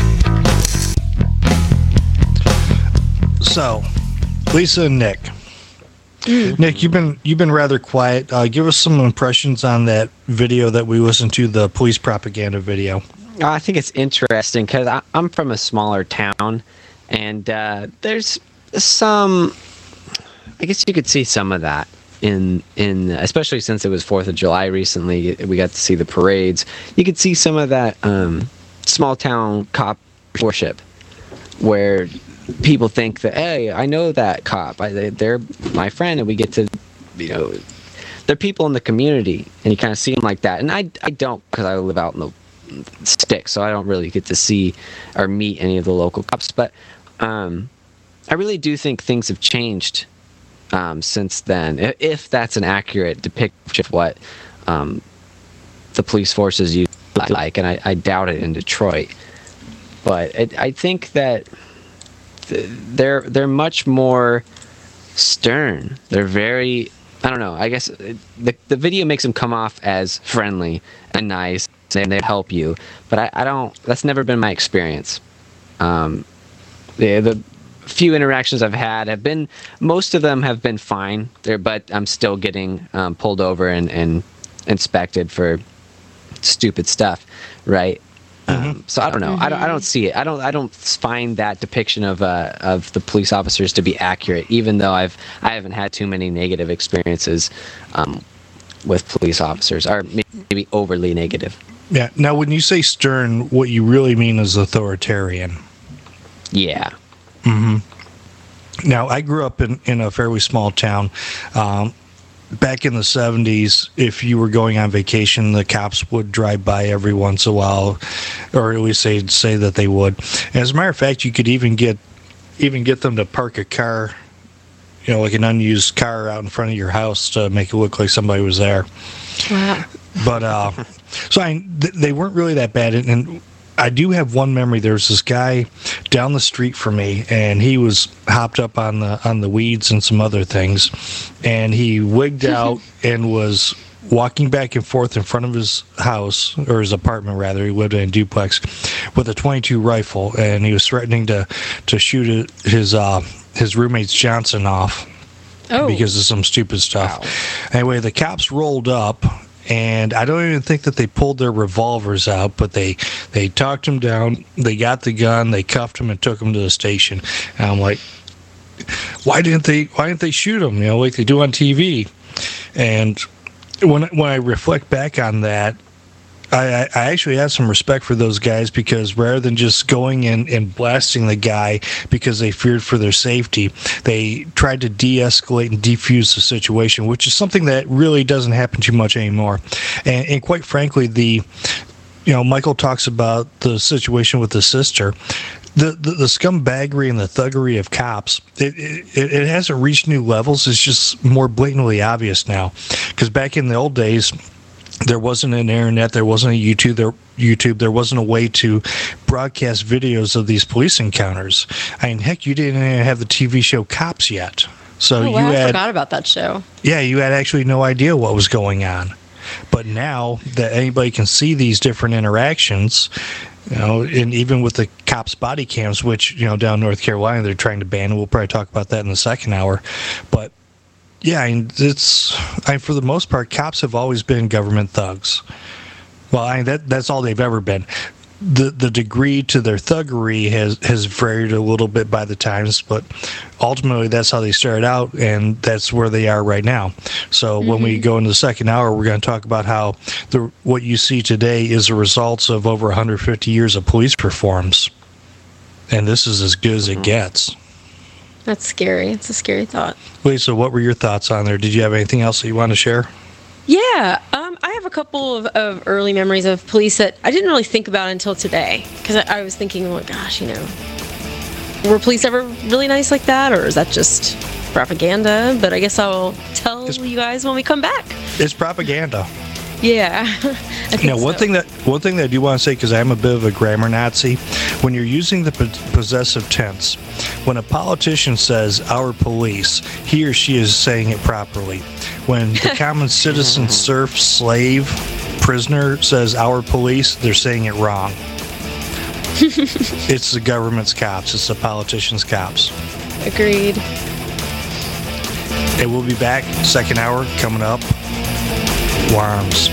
S1: So, Lisa and Nick. Mm. Nick, you've been you've been rather quiet. Uh, give us some impressions on that video that we listened to, the police propaganda video.
S3: I think it's interesting because I'm from a smaller town, and uh, there's some. I guess you could see some of that in in especially since it was Fourth of July recently. We got to see the parades. You could see some of that um, small town cop worship, where people think that, hey, I know that cop. I, they're my friend, and we get to, you know, they're people in the community, and you kind of see them like that. And I, I don't, because I live out in the sticks, so I don't really get to see or meet any of the local cops. But um, I really do think things have changed um, since then, if, if that's an accurate depiction of what um, the police forces used to like, and I, I doubt it in Detroit. But it, I think that they're they're much more stern. They're very, I don't know, I guess the the video makes them come off as friendly and nice, and they help you, but I, I don't, that's never been my experience. Um, the, the few interactions I've had have been, most of them have been fine, there, but I'm still getting um, pulled over and, and inspected for stupid stuff, right? Um, so I don't know. Mm-hmm. I don't. I don't see it. I don't. I don't find that depiction of uh, of the police officers to be accurate. Even though I've I haven't had too many negative experiences um, with police officers, or maybe overly negative.
S1: Yeah. Now, when you say stern, what you really mean is authoritarian.
S3: Yeah.
S1: Mm-hmm. Now, I grew up in in a fairly small town. Um, Back in the seventies, if you were going on vacation, the cops would drive by every once in a while, or at least they'd say that they would. As a matter of fact, you could even get even get them to park a car, you know, like an unused car out in front of your house to make it look like somebody was there.
S8: Wow.
S1: But uh, so I, th- they weren't really that bad, and, and I do have one memory. There was this guy down the street from me, and he was hopped up on the on the weeds and some other things, and he wigged out and was walking back and forth in front of his house, or his apartment rather. He lived in a duplex with a twenty-two rifle, and he was threatening to to shoot his uh, his roommate's Johnson off oh. because of some stupid stuff. Wow. Anyway, the cops rolled up. And I don't even think that they pulled their revolvers out, but they, they talked him down, they got the gun, they cuffed him and took him to the station. And I'm like, why didn't they why didn't they shoot him, you know, like they do on T V? And when when I reflect back on that, I, I actually have some respect for those guys, because rather than just going in and blasting the guy because they feared for their safety, they tried to de-escalate and defuse the situation, which is something that really doesn't happen too much anymore. And, and quite frankly, the you know, Michael talks about the situation with the sister. The, the, the scumbaggery and the thuggery of cops, it, it, it hasn't reached new levels. It's just more blatantly obvious now. Because back in the old days, there wasn't an internet, there wasn't a YouTube, there, YouTube, there wasn't a way to broadcast videos of these police encounters. I mean, heck, you didn't even have the T V show Cops yet. So
S8: oh,
S1: you
S8: wow,
S1: had,
S8: I forgot about that show.
S1: Yeah, you had actually no idea what was going on. But now that anybody can see these different interactions, you know, and even with the cops' body cams, which, you know, down in North Carolina, they're trying to ban, and we'll probably talk about that in the second hour. But yeah, I mean, it's I mean, for the most part, cops have always been government thugs. Well, I mean, that that's all they've ever been. The the degree to their thuggery has, has varied a little bit by the times, but ultimately that's how they started out, and that's where they are right now. So mm-hmm. when we go into the second hour, we're going to talk about how the what you see today is a result of over one hundred fifty years of police reforms, and this is as good as it gets.
S8: That's scary. It's a scary thought.
S1: Lisa, what were your thoughts on there? Did you have anything else that you want to share?
S8: Yeah, um, I have a couple of, of early memories of police that I didn't really think about until today, because I, I was thinking, well, gosh, you know, were police ever really nice like that, or is that just propaganda? But I guess I'll tell it's, you guys when we come back.
S1: It's propaganda.
S8: Yeah. I think
S1: Now, one
S8: so.
S1: thing that one thing that I do want to say, because I am a bit of a grammar Nazi, when you're using the po- possessive tense, when a politician says "our police," he or she is saying it properly. When the common citizen, serf, slave, prisoner says "our police," they're saying it wrong. It's the government's cops. It's the politicians' cops.
S8: Agreed.
S1: And we'll be back. Second hour coming up. Worms.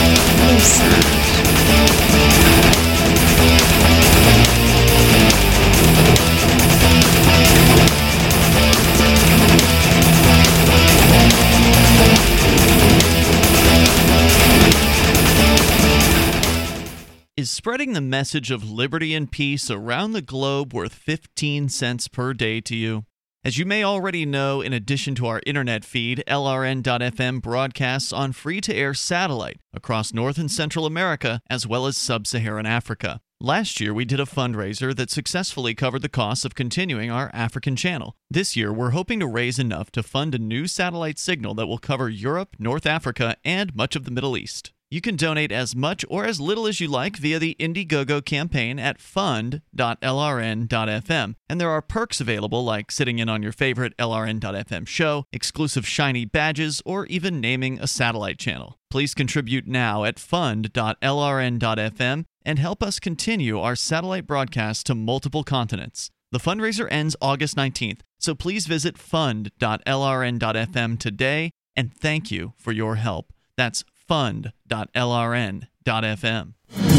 S10: Is spreading the message of liberty and peace around the globe worth fifteen cents per day to you? As you may already know, in addition to our internet feed, L R N dot F M broadcasts on free-to-air satellite across North and Central America, as well as sub-Saharan Africa. Last year, we did a fundraiser that successfully covered the costs of continuing our African channel. This year, we're hoping to raise enough to fund a new satellite signal that will cover Europe, North Africa, and much of the Middle East. You can donate as much or as little as you like via the Indiegogo campaign at fund dot L R N dot F M. And there are perks available like sitting in on your favorite L R N dot F M show, exclusive shiny badges, or even naming a satellite channel. Please contribute now at fund dot L R N dot F M and help us continue our satellite broadcast to multiple continents. The fundraiser ends August nineteenth, so please visit fund dot L R N dot F M today, and thank you for your help. That's fund dot L R N dot F M.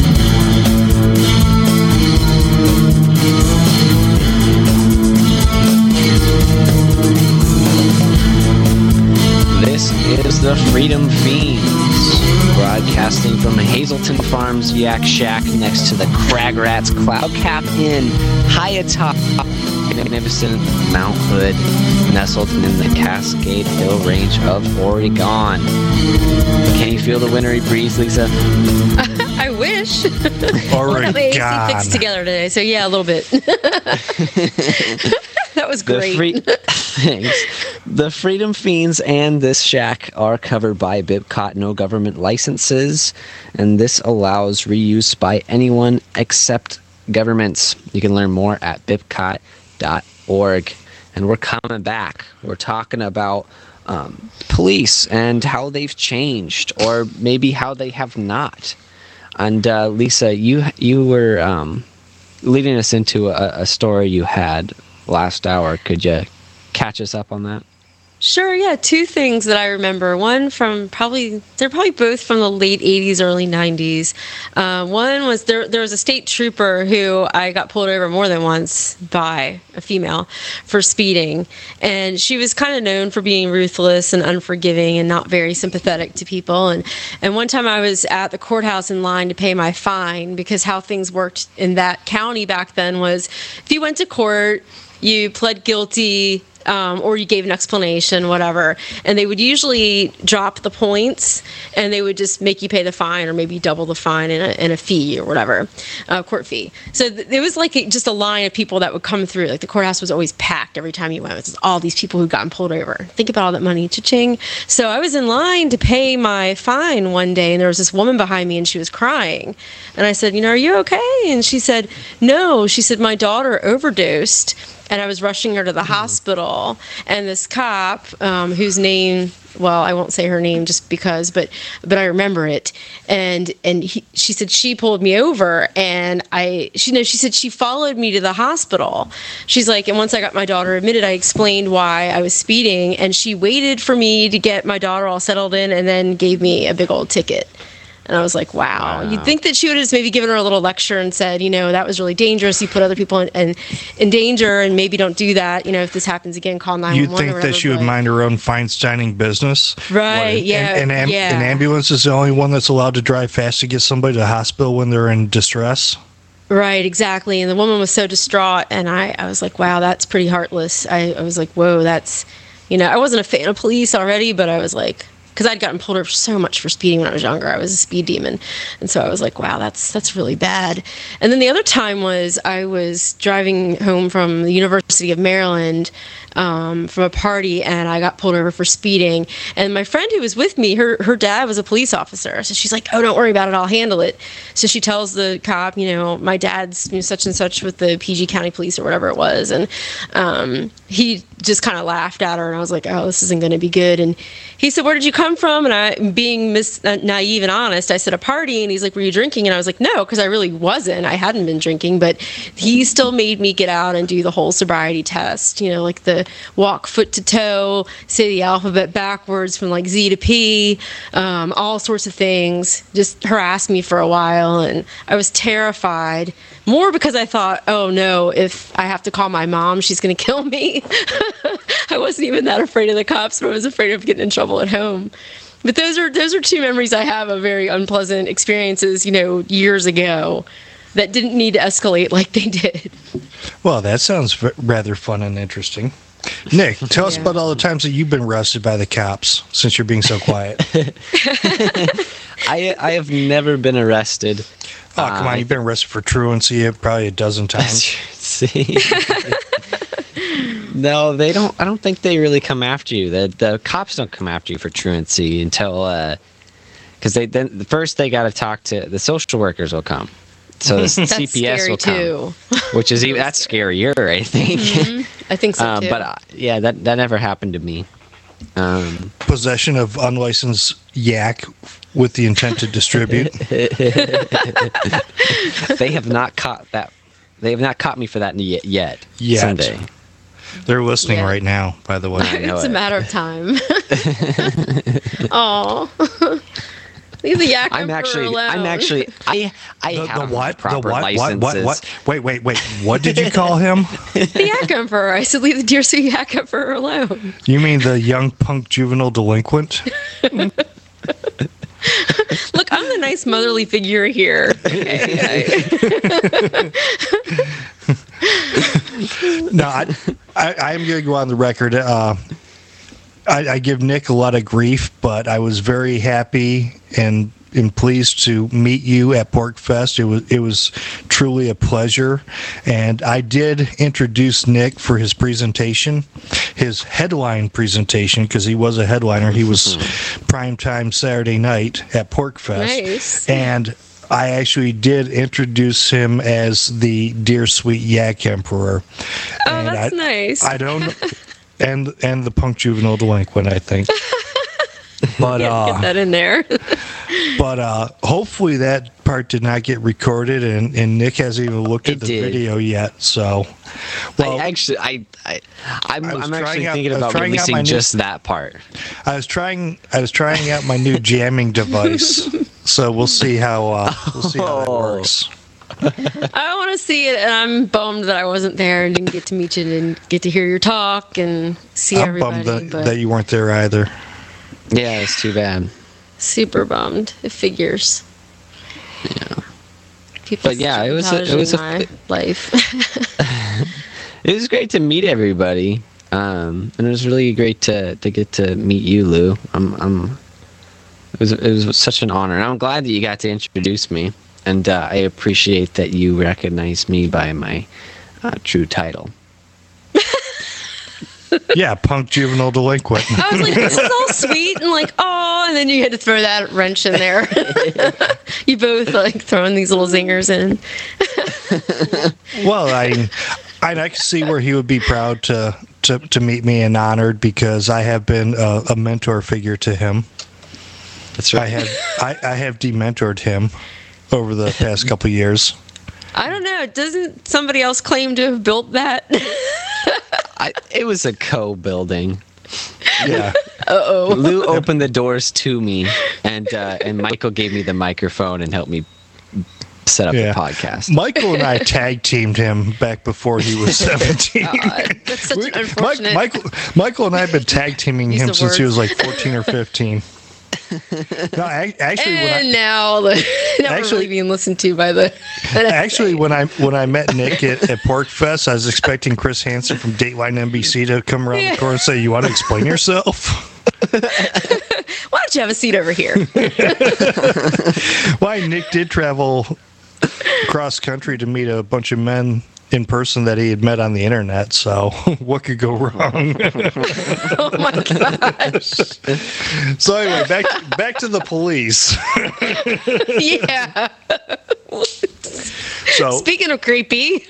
S3: This is the Freedom Fiends, broadcasting from Hazelton Farms Yak Shack next to the Crag Rats Cloud Cap Inn, high atop magnificent Mount Hood, nestled in the Cascade Hill Range of Oregon. Can you feel the wintry breeze, Lisa?
S8: I wish. Well, I got my A C fixed together today, so yeah, a little bit. That was great.
S3: The free- Thanks. The Freedom Fiends and this shack are covered by BIPCOT no government licenses, and this allows reuse by anyone except governments. You can learn more at bipcot dot org. And we're coming back. We're talking about um, police and how they've changed, or maybe how they have not. And uh, Lisa, you you were um, leading us into a, a story you had last hour. Could you catch us up on that?
S8: Sure, yeah. Two things that I remember. One from probably, they're probably both from the late eighties, early nineties. Uh, one was there, there was a state trooper who I got pulled over more than once by a female for speeding. And she was kind of known for being ruthless and unforgiving and not very sympathetic to people. And, and one time I was at the courthouse in line to pay my fine, because how things worked in that county back then was if you went to court, you pled guilty, Um, or you gave an explanation, whatever, and they would usually drop the points, and they would just make you pay the fine, or maybe double the fine and a, and a fee or whatever, uh, court fee. So th- it was like a, just a line of people that would come through. Like the courthouse was always packed every time you went. It was all these people who'd gotten pulled over. Think about all that money, cha-ching. So I was in line to pay my fine one day, and there was this woman behind me, and she was crying. And I said, you know, are you okay? And she said, no. She said, my daughter overdosed, and I was rushing her to the hospital, and this cop, um, whose name, well, I won't say her name just because, but but I remember it, and and he, she said she pulled me over, and I, she, no, she said she followed me to the hospital. She's like, and once I got my daughter admitted, I explained why I was speeding, and she waited for me to get my daughter all settled in, and then gave me a big old ticket. And I was like, wow. wow. You'd think that she would have just maybe given her a little lecture and said, you know, that was really dangerous. You put other people in, in, in danger, and maybe don't do that. You know, if this happens again, call nine one one.
S1: You'd think
S8: or whatever,
S1: that she would
S8: but...
S1: mind her own Feinsteining business.
S8: Right,
S1: what,
S8: yeah.
S1: And, and, am-
S8: yeah.
S1: an ambulance is the only one that's allowed to drive fast to get somebody to the hospital when they're in distress.
S8: Right, exactly. And the woman was so distraught, and I, I was like, wow, that's pretty heartless. I, I was like, whoa, that's, you know, I wasn't a fan of police already, but I was like, because I'd gotten pulled over so much for speeding when I was younger. I was a speed demon. And so I was like, wow, that's that's really bad. And then the other time was I was driving home from the University of Maryland um, from a party, and I got pulled over for speeding. And my friend who was with me, her, her dad was a police officer. So she's like, oh, don't worry about it. I'll handle it. So she tells the cop, you know, my dad's you know, such and such with the P G County Police or whatever it was. And um, he just kind of laughed at her, and I was like, oh, this isn't going to be good. And he said, where did you come from? And I, being mis- uh, naive and honest, I said, a party. And he's like, were you drinking? And I was like, no, because I really wasn't. I hadn't been drinking, but he still made me get out and do the whole sobriety test, you know, like the walk foot to toe, say the alphabet backwards from like Z to P, um, all sorts of things, just harassed me for a while. And I was terrified, more because I thought, oh no, if I have to call my mom, she's going to kill me. I wasn't even that afraid of the cops, but I was afraid of getting in trouble at home. But those are those are two memories I have of very unpleasant experiences, you know, years ago that didn't need to escalate like they did.
S1: Well, that sounds v- rather fun and interesting. Nick, tell us
S8: Yeah.
S1: about all the times that you've been arrested by the cops since you're being so quiet.
S3: I I have never been arrested.
S1: Oh, come on. You've been arrested for truancy probably a dozen times.
S3: See. No, they don't. I don't think they really come after you. The the cops don't come after you for truancy until, because uh, they then first they got to talk to the social workers will come, so the C P S will come,
S8: too.
S3: which is even that's scarier, I think.
S8: Mm-hmm. I think so
S3: uh,
S8: too.
S3: but uh, yeah, that that never happened to me. Um,
S1: Possession of unlicensed yak with the intent to distribute.
S3: They have not caught that. They have not caught me for that yet. Yet.
S1: Yet.
S3: Someday.
S1: They're listening
S8: Yeah.
S1: right now, by the way.
S3: I know
S8: It's a
S3: it.
S8: matter of time. Oh, leave the yak
S3: I'm
S8: emperor
S3: actually.
S8: alone.
S3: I'm actually. I. I
S1: The,
S3: have
S1: the what? The
S3: proper
S1: what? What?
S3: licenses.
S1: What? What? Wait, wait, wait. What did you call him?
S8: the yak emperor. I said leave the dear sweet yak emperor alone.
S1: You mean the young punk juvenile delinquent?
S8: Look, I'm the nice motherly figure here. Okay.
S1: No, I, I, I am going to go on the record. Uh, I, I give Nick a lot of grief, but I was very happy and, and pleased to meet you at PorkFest. It was it was truly a pleasure, and I did introduce Nick for his presentation, his headline presentation, because he was a headliner. He was primetime Saturday night at PorkFest,
S8: Nice.
S1: and I actually did introduce him as the Dear Sweet Yak Emperor.
S8: Oh,
S1: And
S8: that's
S1: I,
S8: nice.
S1: I don't, and and the punk juvenile delinquent, I think. But
S8: Yeah,
S1: uh,
S8: get that in there.
S1: but uh, hopefully that part did not get recorded, and, and Nick hasn't even looked
S3: It
S1: at the
S3: did.
S1: video yet. So, well,
S3: I actually, I, I, I'm,
S1: I was
S3: I'm actually
S1: trying out-
S3: thinking
S1: I was
S3: about
S1: trying out
S3: releasing
S1: my new-
S3: just that part.
S1: I was trying I was trying out my new jamming device. So we'll see how uh, we'll see how that
S3: Oh.
S1: works.
S8: I want to see it, and I'm bummed that I wasn't there and didn't get to meet you and get to hear your talk and see
S1: I'm
S8: everybody.
S1: bummed that,
S8: but
S1: that you weren't there either.
S3: Yeah, it's too bad.
S8: super bummed. It figures.
S3: Yeah.
S8: People
S3: But yeah, it was a- it was
S8: in
S3: a-
S8: my life.
S3: It was great to meet everybody, um, and it was really great to, to get to meet you, Lou. I'm, I'm, it was it was such an honor, and I'm glad that you got to introduce me, and uh, I appreciate that you recognized me by my uh, true title.
S1: Yeah, punk juvenile delinquent.
S8: I was like, this is all sweet and like, oh, and then you had to throw that wrench in there. You both like throwing these little zingers in.
S1: Well, I, I I can see where he would be proud to, to, to meet me and honored, because I have been a, a mentor figure to him.
S3: That's right.
S1: I have I, I have dementored him over the past couple of years.
S8: I don't know. Doesn't somebody else claim to have built that?
S3: I, it was a co-building.
S1: Yeah.
S8: Uh-oh.
S3: Lou opened the doors to me, and uh, and Michael gave me the microphone and helped me set up
S1: Yeah.
S3: the podcast.
S1: Michael and I tag teamed him back before he was seventeen.
S8: God, that's such an
S1: Mike,
S8: unfortunate.
S1: Michael, Michael and I have been tag teaming
S8: Use
S1: him
S8: the
S1: since he
S8: words.
S1: was like fourteen or fifteen. No, I, actually, when
S8: and
S1: I,
S8: now, the, now
S1: Actually-
S8: we're really being listened to by the.
S1: actually when I when I met Nick at, at PorkFest, I was expecting Chris Hansen from Dateline N B C to come around
S8: Yeah.
S1: the corner and say, "You want to explain yourself?"
S8: Why don't you have a seat over here?
S1: Why Nick did travel cross country to meet a bunch of men in person that he had met on the internet. So what could go wrong?
S8: Oh my gosh.
S1: So anyway, back back to the police.
S8: Yeah.
S1: So
S8: speaking of creepy.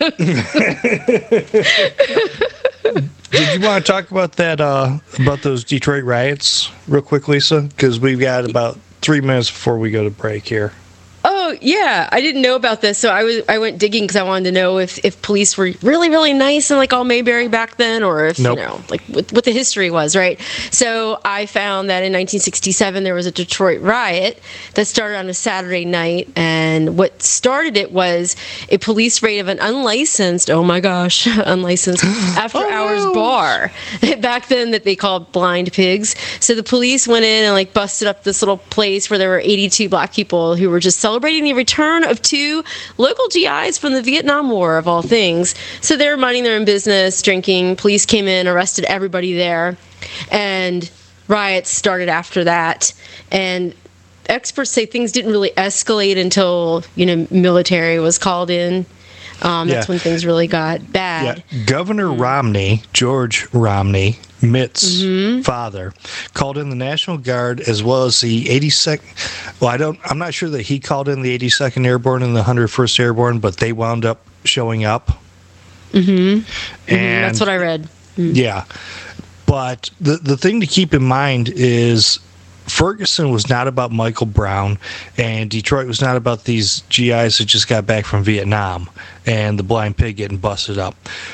S1: Did you want to talk about that, uh, about those Detroit riots real quick, Lisa? Because we've got about three minutes before we go to break here.
S8: Oh yeah, I didn't know about this, so I was I went digging because I wanted to know if, if police were really really nice and like all Mayberry back then, or if nope. you know like what, what the history was, right? So I found that in nineteen sixty-seven there was a Detroit riot that started on a Saturday night, and what started it was a police raid of an unlicensed, oh my gosh, unlicensed after oh, hours no. bar back then that they called Blind Pigs. So the police went in and like busted up this little place where there were eighty-two black people who were just celebrating the return of two local G Is from the Vietnam War, of all things. So they were minding their own business, drinking. Police came in, arrested everybody there, and riots started after that. And experts say things didn't really escalate until, you know, military was called in. Um, that's yeah. when things really got bad.
S1: Yeah. Governor mm-hmm. Romney, George Romney, Mitt's mm-hmm. father, called in the National Guard as well as the eighty-second. Well, I don't. I'm not sure that he called in the eighty-second Airborne and the one hundred first Airborne, but they wound up showing up.
S8: Mm-hmm. And mm-hmm. that's what I read. Mm-hmm.
S1: Yeah, but the the thing to keep in mind is Ferguson was not about Michael Brown, and Detroit was not about these G Is that just got back from Vietnam and the Blind Pig getting busted up.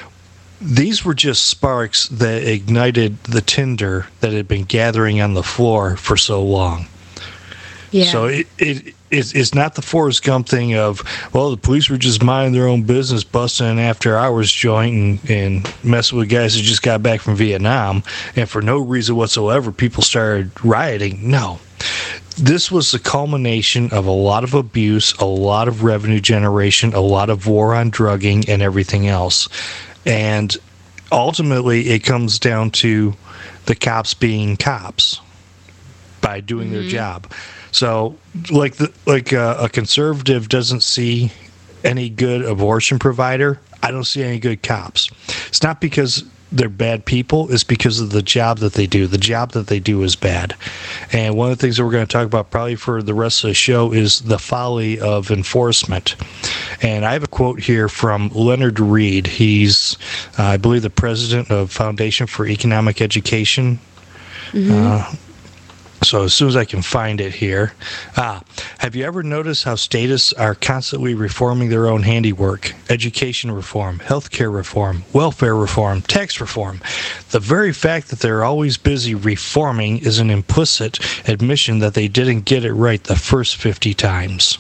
S1: These were just sparks that ignited the tinder that had been gathering on the floor for so long. Yeah. So it, it it's, it's not the Forrest Gump thing of, well, the police were just minding their own business, busting an after hours joint and, and messing with guys who just got back from Vietnam, and for no reason whatsoever people started rioting. No. This was the culmination of a lot of abuse, a lot of revenue generation, a lot of war on drugging and everything else. And ultimately it comes down to the cops being cops by doing mm-hmm. their job. So, like the, like a, a conservative doesn't see any good abortion provider, I don't see any good cops. It's not because they're bad people, it's because of the job that they do. The job that they do is bad. And one of the things that we're going to talk about probably for the rest of the show is the folly of enforcement. And I have a quote here from Leonard Reed. He's, uh, I believe, the president of Foundation for Economic Education. Mm-hmm. Uh, So as soon as I can find it here. Ah, have you ever noticed how statists are constantly reforming their own handiwork? Education reform, healthcare reform, welfare reform, tax reform. The very fact that they're always busy reforming is an implicit admission that they didn't get it right the first fifty times.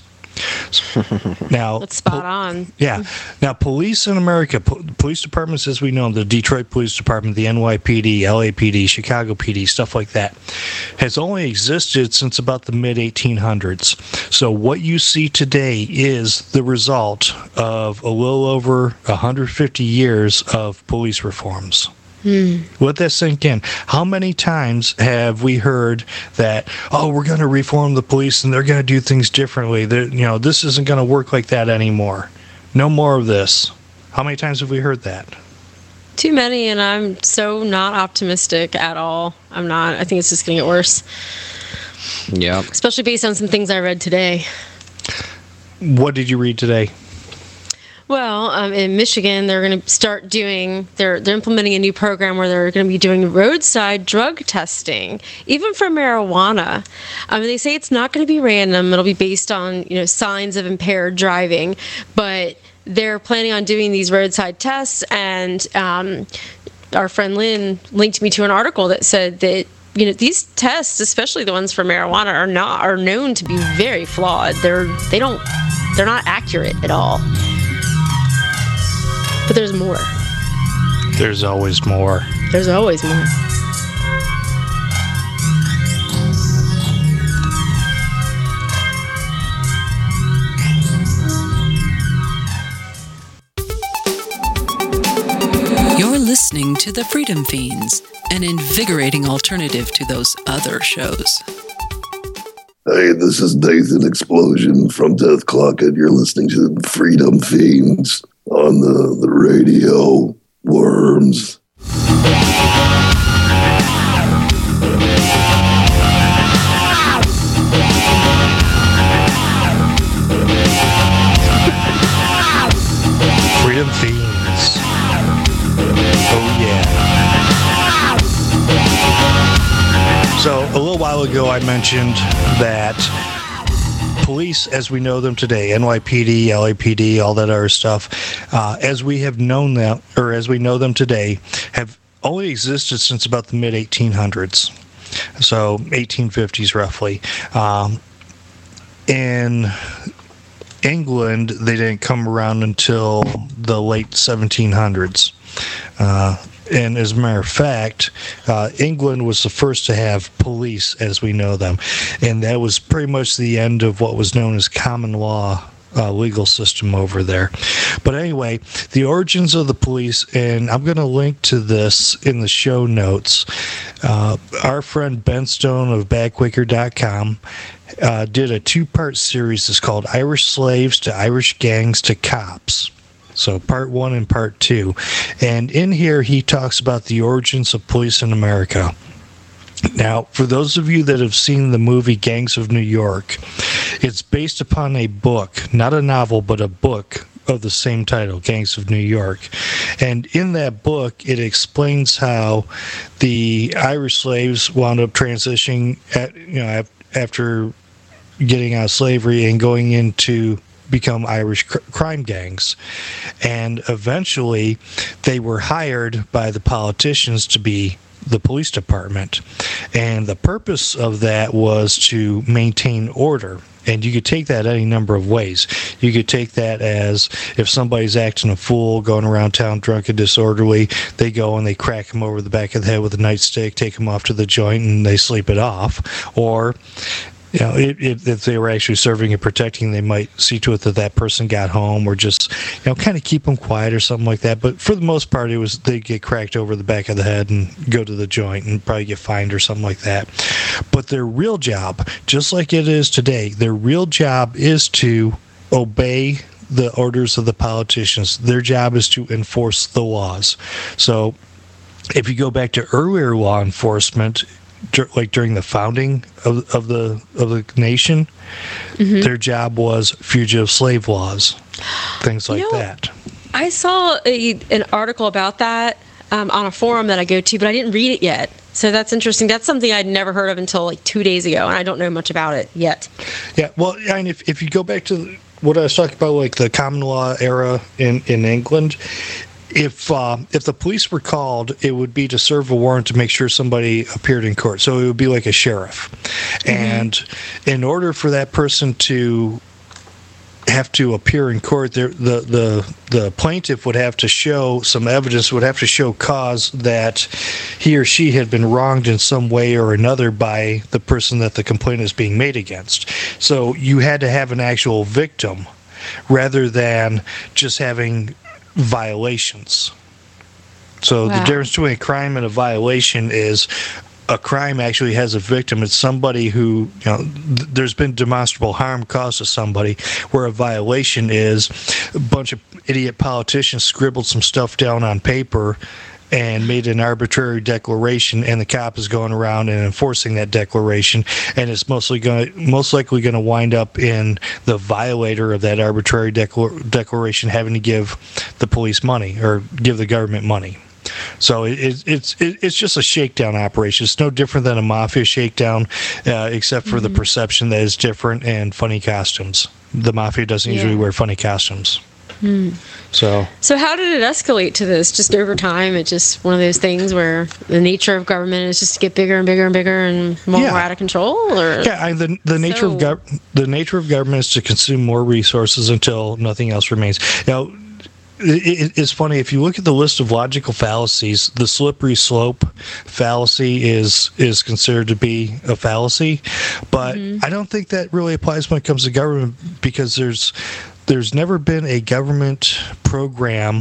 S1: Now,
S8: that's spot on.
S1: Yeah. Now, police in America, po- police departments as we know them, the Detroit Police Department, the N Y P D, L A P D, Chicago P D, stuff like that, has only existed since about the mid eighteen hundreds. So what you see today is the result of a little over one hundred fifty years of police reforms. Hmm. Let that sink in. How many times have we heard that, oh, we're going to reform the police and they're going to do things differently? They're, you know, this isn't going to work like that anymore. No more of this. How many times have we heard that?
S8: Too many, and I'm so not optimistic at all. I'm not. I think it's just going to get worse.
S3: Yeah.
S8: Especially based on some things I read today.
S1: What did you read today?
S8: Well, um, in Michigan, they're going to start doing, they're they're implementing a new program where they're going to be doing roadside drug testing, even for marijuana. I mean, they say it's not going to be random. It'll be based on, you know, signs of impaired driving, but they're planning on doing these roadside tests. And um, our friend Lynn linked me to an article that said that, you know, these tests, especially the ones for marijuana, are not are known to be very flawed. They're they don't they're not accurate at all. But there's more.
S1: There's always more.
S8: There's always more.
S6: You're listening to the Freedom Fiends, an invigorating alternative to those other shows.
S11: Hey, this is Nathan Explosion from Death Clock, and you're listening to the Freedom Fiends on the, the radio. Worms.
S1: Freedom Fiends. Oh, yeah. So, a little while ago, I mentioned that police, as we know them today, N Y P D, L A P D, all that other stuff, uh, as we have known them, or as we know them today, have only existed since about the mid eighteen hundreds. So, eighteen fifties roughly. Um, in England, they didn't come around until the late seventeen hundreds. Uh, and as a matter of fact, uh, England was the first to have police as we know them. And that was pretty much the end of what was known as common law uh, legal system over there. But anyway, the origins of the police, and I'm going to link to this in the show notes. Uh, our friend Ben Stone of Backwaker dot com uh, did a two-part series. It's called Irish Slaves to Irish Gangs to Cops. So part one and part two. And in here, he talks about the origins of police in America. Now, for those of you that have seen the movie Gangs of New York, it's based upon a book, not a novel, but a book of the same title, Gangs of New York. And in that book, it explains how the Irish slaves wound up transitioning at, you know, after getting out of slavery and going into become Irish cr- crime gangs. And eventually they were hired by the politicians to be the police department. And the purpose of that was to maintain order. And you could take that any number of ways. You could take that as if somebody's acting a fool, going around town drunk and disorderly, they go and they crack him over the back of the head with a nightstick, take him off to the joint, and they sleep it off. Or you know, if, if they were actually serving and protecting, they might see to it that that person got home, or just, you know, kind of keep them quiet or something like that. But for the most part, it was they get cracked over the back of the head and go to the joint and probably get fined or something like that. But their real job, just like it is today, their real job is to obey the orders of the politicians. Their job is to enforce the laws. So if you go back to earlier law enforcement, like during the founding of, of the of the nation, mm-hmm. their job was fugitive slave laws, things like you know, that.
S8: I saw a, an article about that um, on a forum that I go to, but I didn't read it yet. So that's interesting. That's something I'd never heard of until like two days ago, and I don't know much about it yet.
S1: Yeah, well, and if if you go back to what I was talking about, like the common law era in, in England, If uh, if the police were called, it would be to serve a warrant to make sure somebody appeared in court. So it would be like a sheriff. Mm-hmm. And in order for that person to have to appear in court, the, the the the plaintiff would have to show some evidence, would have to show cause that he or she had been wronged in some way or another by the person that the complaint is being made against. So you had to have an actual victim rather than just having violations. So wow. The difference between a crime and a violation is a crime actually has a victim. It's somebody who, you know, th- there's been demonstrable harm caused to somebody, where a violation is a bunch of idiot politicians scribbled some stuff down on paper and made an arbitrary declaration, and the cop is going around and enforcing that declaration, and it's mostly going to, most likely going to wind up in the violator of that arbitrary declar- declaration having to give the police money or give the government money. So it, it, it's it, it's just a shakedown operation. It's no different than a mafia shakedown, uh, except for mm-hmm. the perception that is different and funny costumes. The mafia doesn't yeah. usually wear funny costumes. Hmm. So,
S8: so how did it escalate to this? Just over time, it's just one of those things where the nature of government is just to get bigger and bigger and bigger and more, yeah. more out of control. Or
S1: yeah, I, the the nature so, of gov- the nature of government is to consume more resources until nothing else remains. Now, it, it's funny, if you look at the list of logical fallacies, the slippery slope fallacy is is considered to be a fallacy, but mm-hmm. I don't think that really applies when it comes to government, because there's There's never been a government program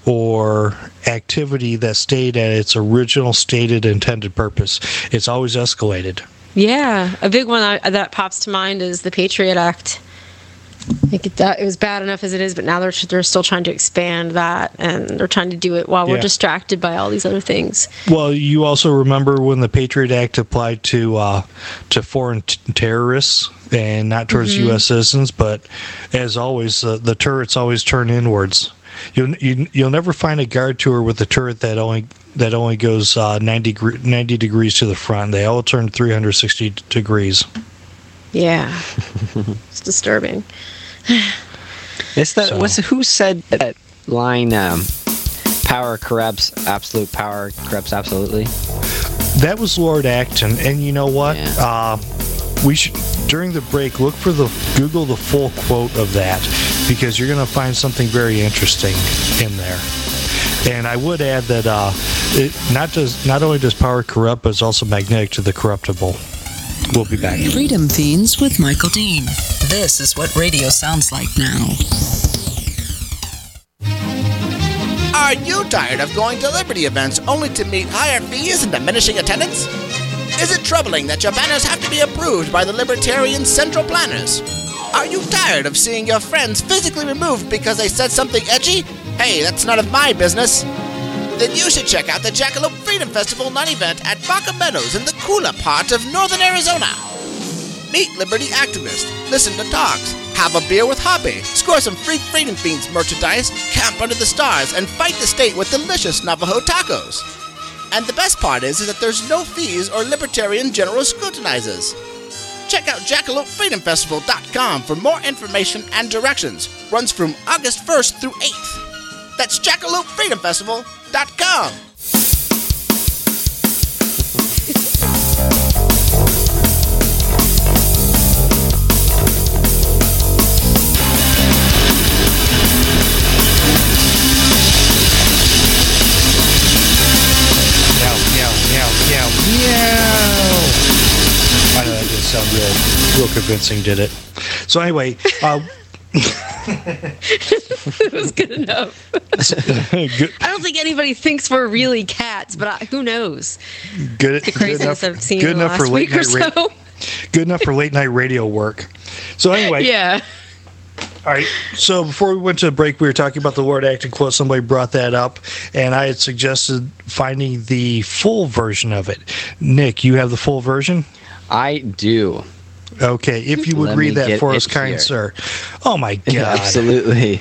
S1: or activity that stayed at its original stated intended purpose. It's always escalated.
S8: Yeah, a big one I, that pops to mind is the Patriot Act. Like it, that, it was bad enough as it is, but now they're they're still trying to expand that, and they're trying to do it while we're
S1: Yeah.
S8: distracted by all these other things.
S1: Well, you also remember when the Patriot Act applied to uh, to foreign t- terrorists and not towards
S8: Mhm.
S1: U S citizens, but as always, uh, the turrets always turn inwards. You'll you, you'll never find a guard tour with a turret that only that only goes uh, ninety, gre- ninety degrees to the front. They all turn three hundred sixty degrees.
S8: Yeah, it's disturbing.
S3: It's that.
S1: So-
S3: What's who said that line? Um, power corrupts. Absolute power corrupts absolutely.
S1: That was Lord Acton, and you know what? Uh, we should during the break look for the Google the full quote of that, because you're going to find something very interesting in there. And I would add that uh, it not does not only does power corrupt, but it's also magnetic to the corruptible. We'll be back.
S6: Freedom Fiends with Michael Dean. This is what radio sounds like now.
S4: Are you tired of going to Liberty events only to meet higher fees and diminishing attendance? Is it troubling that your banners have to be approved by the Libertarian Central Planners? Are you tired of seeing your friends physically removed because they said something edgy? Hey, that's none of my business. Then you should check out the Jackalope Freedom Festival night event at Baca Meadows in the cooler part of northern Arizona. Meet Liberty activists, listen to talks, have a beer with Hoppy, score some free Freedom Fiends merchandise, camp under the stars, and fight the state with delicious Navajo tacos. And the best part is, is that there's no fees or libertarian general scrutinizers. Check out jackalope freedom festival dot com for more information and directions. Runs from August first through eighth. That's jackalope freedom festival dot com.
S1: Meow, meow, meow, meow, meow. I know that didn't sound real, real convincing, did it? So anyway, uh,
S8: It was good enough.
S1: good,
S8: I don't think anybody thinks we're really cats, but I, who knows?
S1: good,
S8: The
S1: good
S8: craziness
S1: enough,
S8: I've seen
S1: good
S8: in the
S1: enough for
S8: last
S1: late
S8: week or
S1: night
S8: so.
S1: ra- good enough for late night radio work. So anyway,
S8: Yeah.
S1: all right. So before we went to the break, we were talking about the Lord Acton quote. Somebody brought that up, and I had suggested finding the full version of it. Nick, you have the full version?
S3: I do.
S1: Okay, if you would
S3: Let
S1: read
S3: me
S1: that
S3: get
S1: for
S3: it
S1: us, kind
S3: here.
S1: sir. Oh my God!
S3: Absolutely.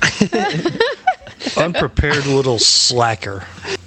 S1: Unprepared little slacker.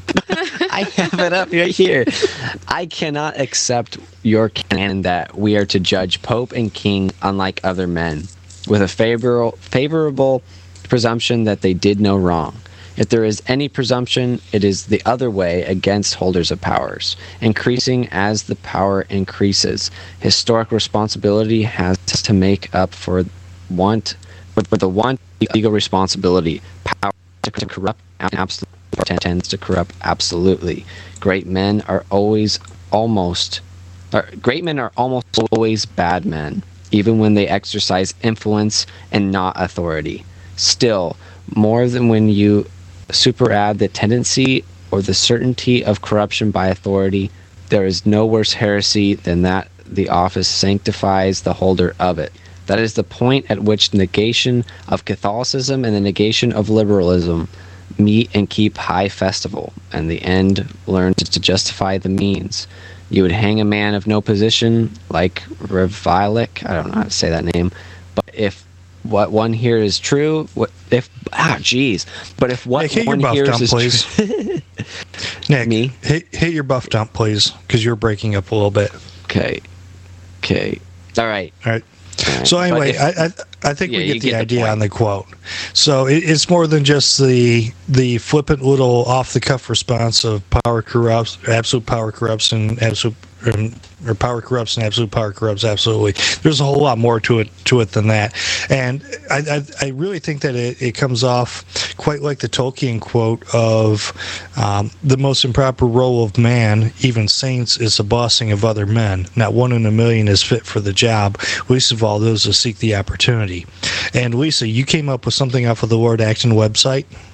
S3: I have it up right here. I cannot accept your canon that we are to judge Pope and King unlike other men, with a favorable, favorable presumption that they did no wrong. If there is any presumption, it is the other way against holders of powers, increasing as the power increases. Historic responsibility has to make up for want, for the want legal responsibility. Power to corrupt absolutely tends to corrupt absolutely. Great men are always almost, or great men are almost always bad men, even when they exercise influence and not authority. Still, more than when you superadd the tendency or the certainty of corruption by authority, there is no worse heresy than that the office sanctifies the holder of it. That is the point at which negation of Catholicism and the negation of liberalism meet and keep high festival, and the end learns to justify the means. You would hang a man of no position like Revilik, I don't know how to say that name, but if what one here is true, what if ah geez, but if what
S1: Nick, hit your
S3: one
S1: buff
S3: hears
S1: dump,
S3: is
S1: please.
S3: true,
S1: Nick,
S3: Me?
S1: hit, hit your buff dump, please, because you're breaking up a little bit.
S3: okay, okay, all right.
S1: All right.
S3: all right.
S1: So
S3: But
S1: anyway,
S3: if-
S1: I, I I think
S3: Yeah,
S1: we
S3: you
S1: get the
S3: get the
S1: idea
S3: point.
S1: on the quote. So it, it's more than just the the flippant little off the cuff response of power corrupts, absolute power corrupts, and absolute um, or power corrupts and absolute power corrupts. Absolutely, there's a whole lot more to it to it than that. And I I, I really think that it, it comes off quite like the Tolkien quote of um, the most improper role of man, even saints, is the bossing of other men. Not one in a million is fit for the job, least of all those who seek the opportunity. And Lisa, you came up with something off of the Lord Acton website?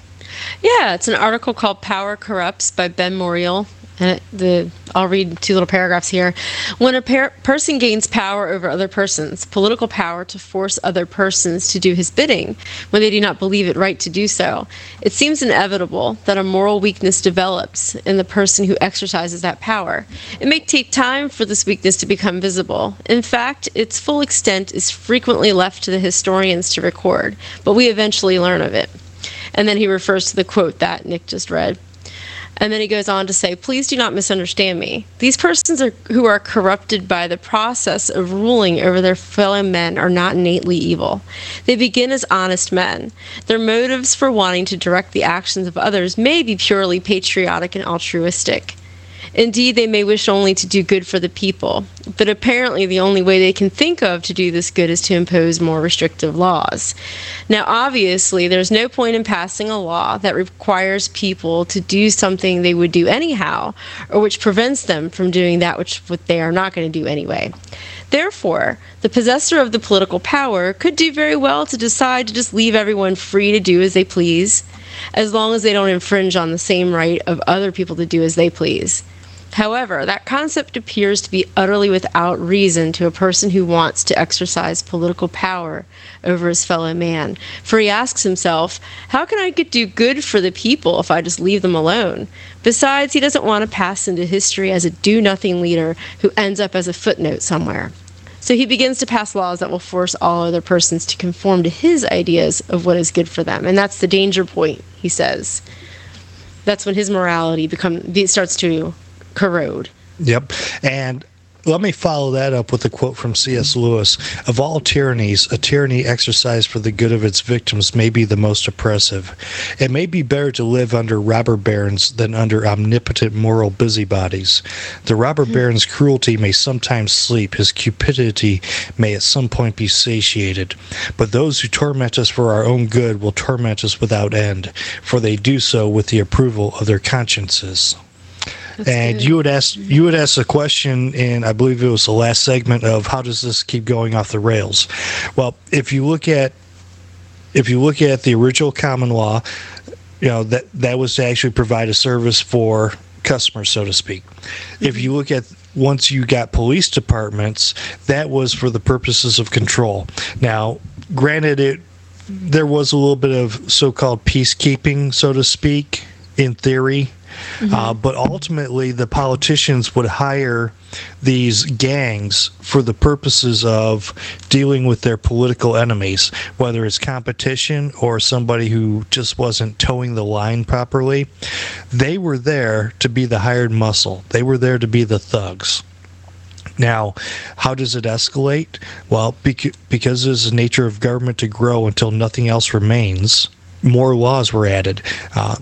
S8: Yeah, it's an article called Power Corrupts by Ben Morial. And it, the I'll read two little paragraphs here. When a per- person gains power over other persons, political power to force other persons to do his bidding when they do not believe it right to do so, it seems inevitable that a moral weakness develops in the person who exercises that power. It may take time for this weakness to become visible. In fact, its full extent is frequently left to the historians to record, but we eventually learn of it. And then he refers to the quote that Nick just read. And then he goes on to say, please do not misunderstand me. These persons are, who are corrupted by the process of ruling over their fellow men are not innately evil. They begin as honest men. Their motives for wanting to direct the actions of others may be purely patriotic and altruistic. Indeed, they may wish only to do good for the people, but apparently the only way they can think of to do this good is to impose more restrictive laws. Now, obviously, there's no point in passing a law that requires people to do something they would do anyhow, or which prevents them from doing that which what they are not going to do anyway. Therefore, the possessor of the political power could do very well to decide to just leave everyone free to do as they please, as long as they don't infringe on the same right of other people to do as they please. However, that concept appears to be utterly without reason to a person who wants to exercise political power over his fellow man. For he asks himself, how can I get do good for the people if I just leave them alone? Besides, he doesn't want to pass into history as a do-nothing leader who ends up as a footnote somewhere. So he begins to pass laws that will force all other persons to conform to his ideas of what is good for them. And that's the danger point, he says. That's when his morality become, starts to corrode.
S1: Yep. And let me follow that up with a quote from C S Lewis. Of all tyrannies, a tyranny exercised for the good of its victims may be the most oppressive. It may be better to live under robber barons than under omnipotent moral busybodies. The robber baron's cruelty may sometimes sleep, his cupidity may at some point be satiated. But those who torment us for our own good will torment us without end, for they do so with the approval of their consciences. That's and good. you would ask you would ask a question in, I believe it was the last segment, of how does this keep going off the rails? Well, if you look at if you look at the original common law, you know that that was to actually provide a service for customers, so to speak. Mm-hmm. If you look at once you got police departments, that was for the purposes of control. Now, granted, it there was a little bit of so-called peacekeeping, so to speak, in theory. Mm-hmm. Uh, but ultimately, the politicians would hire these gangs for the purposes of dealing with their political enemies, whether it's competition or somebody who just wasn't towing the line properly. They were there to be the hired muscle. They were there to be the thugs. Now, how does it escalate? Well, bec- because it's the nature of government to grow until nothing else remains, more laws were added. Uh,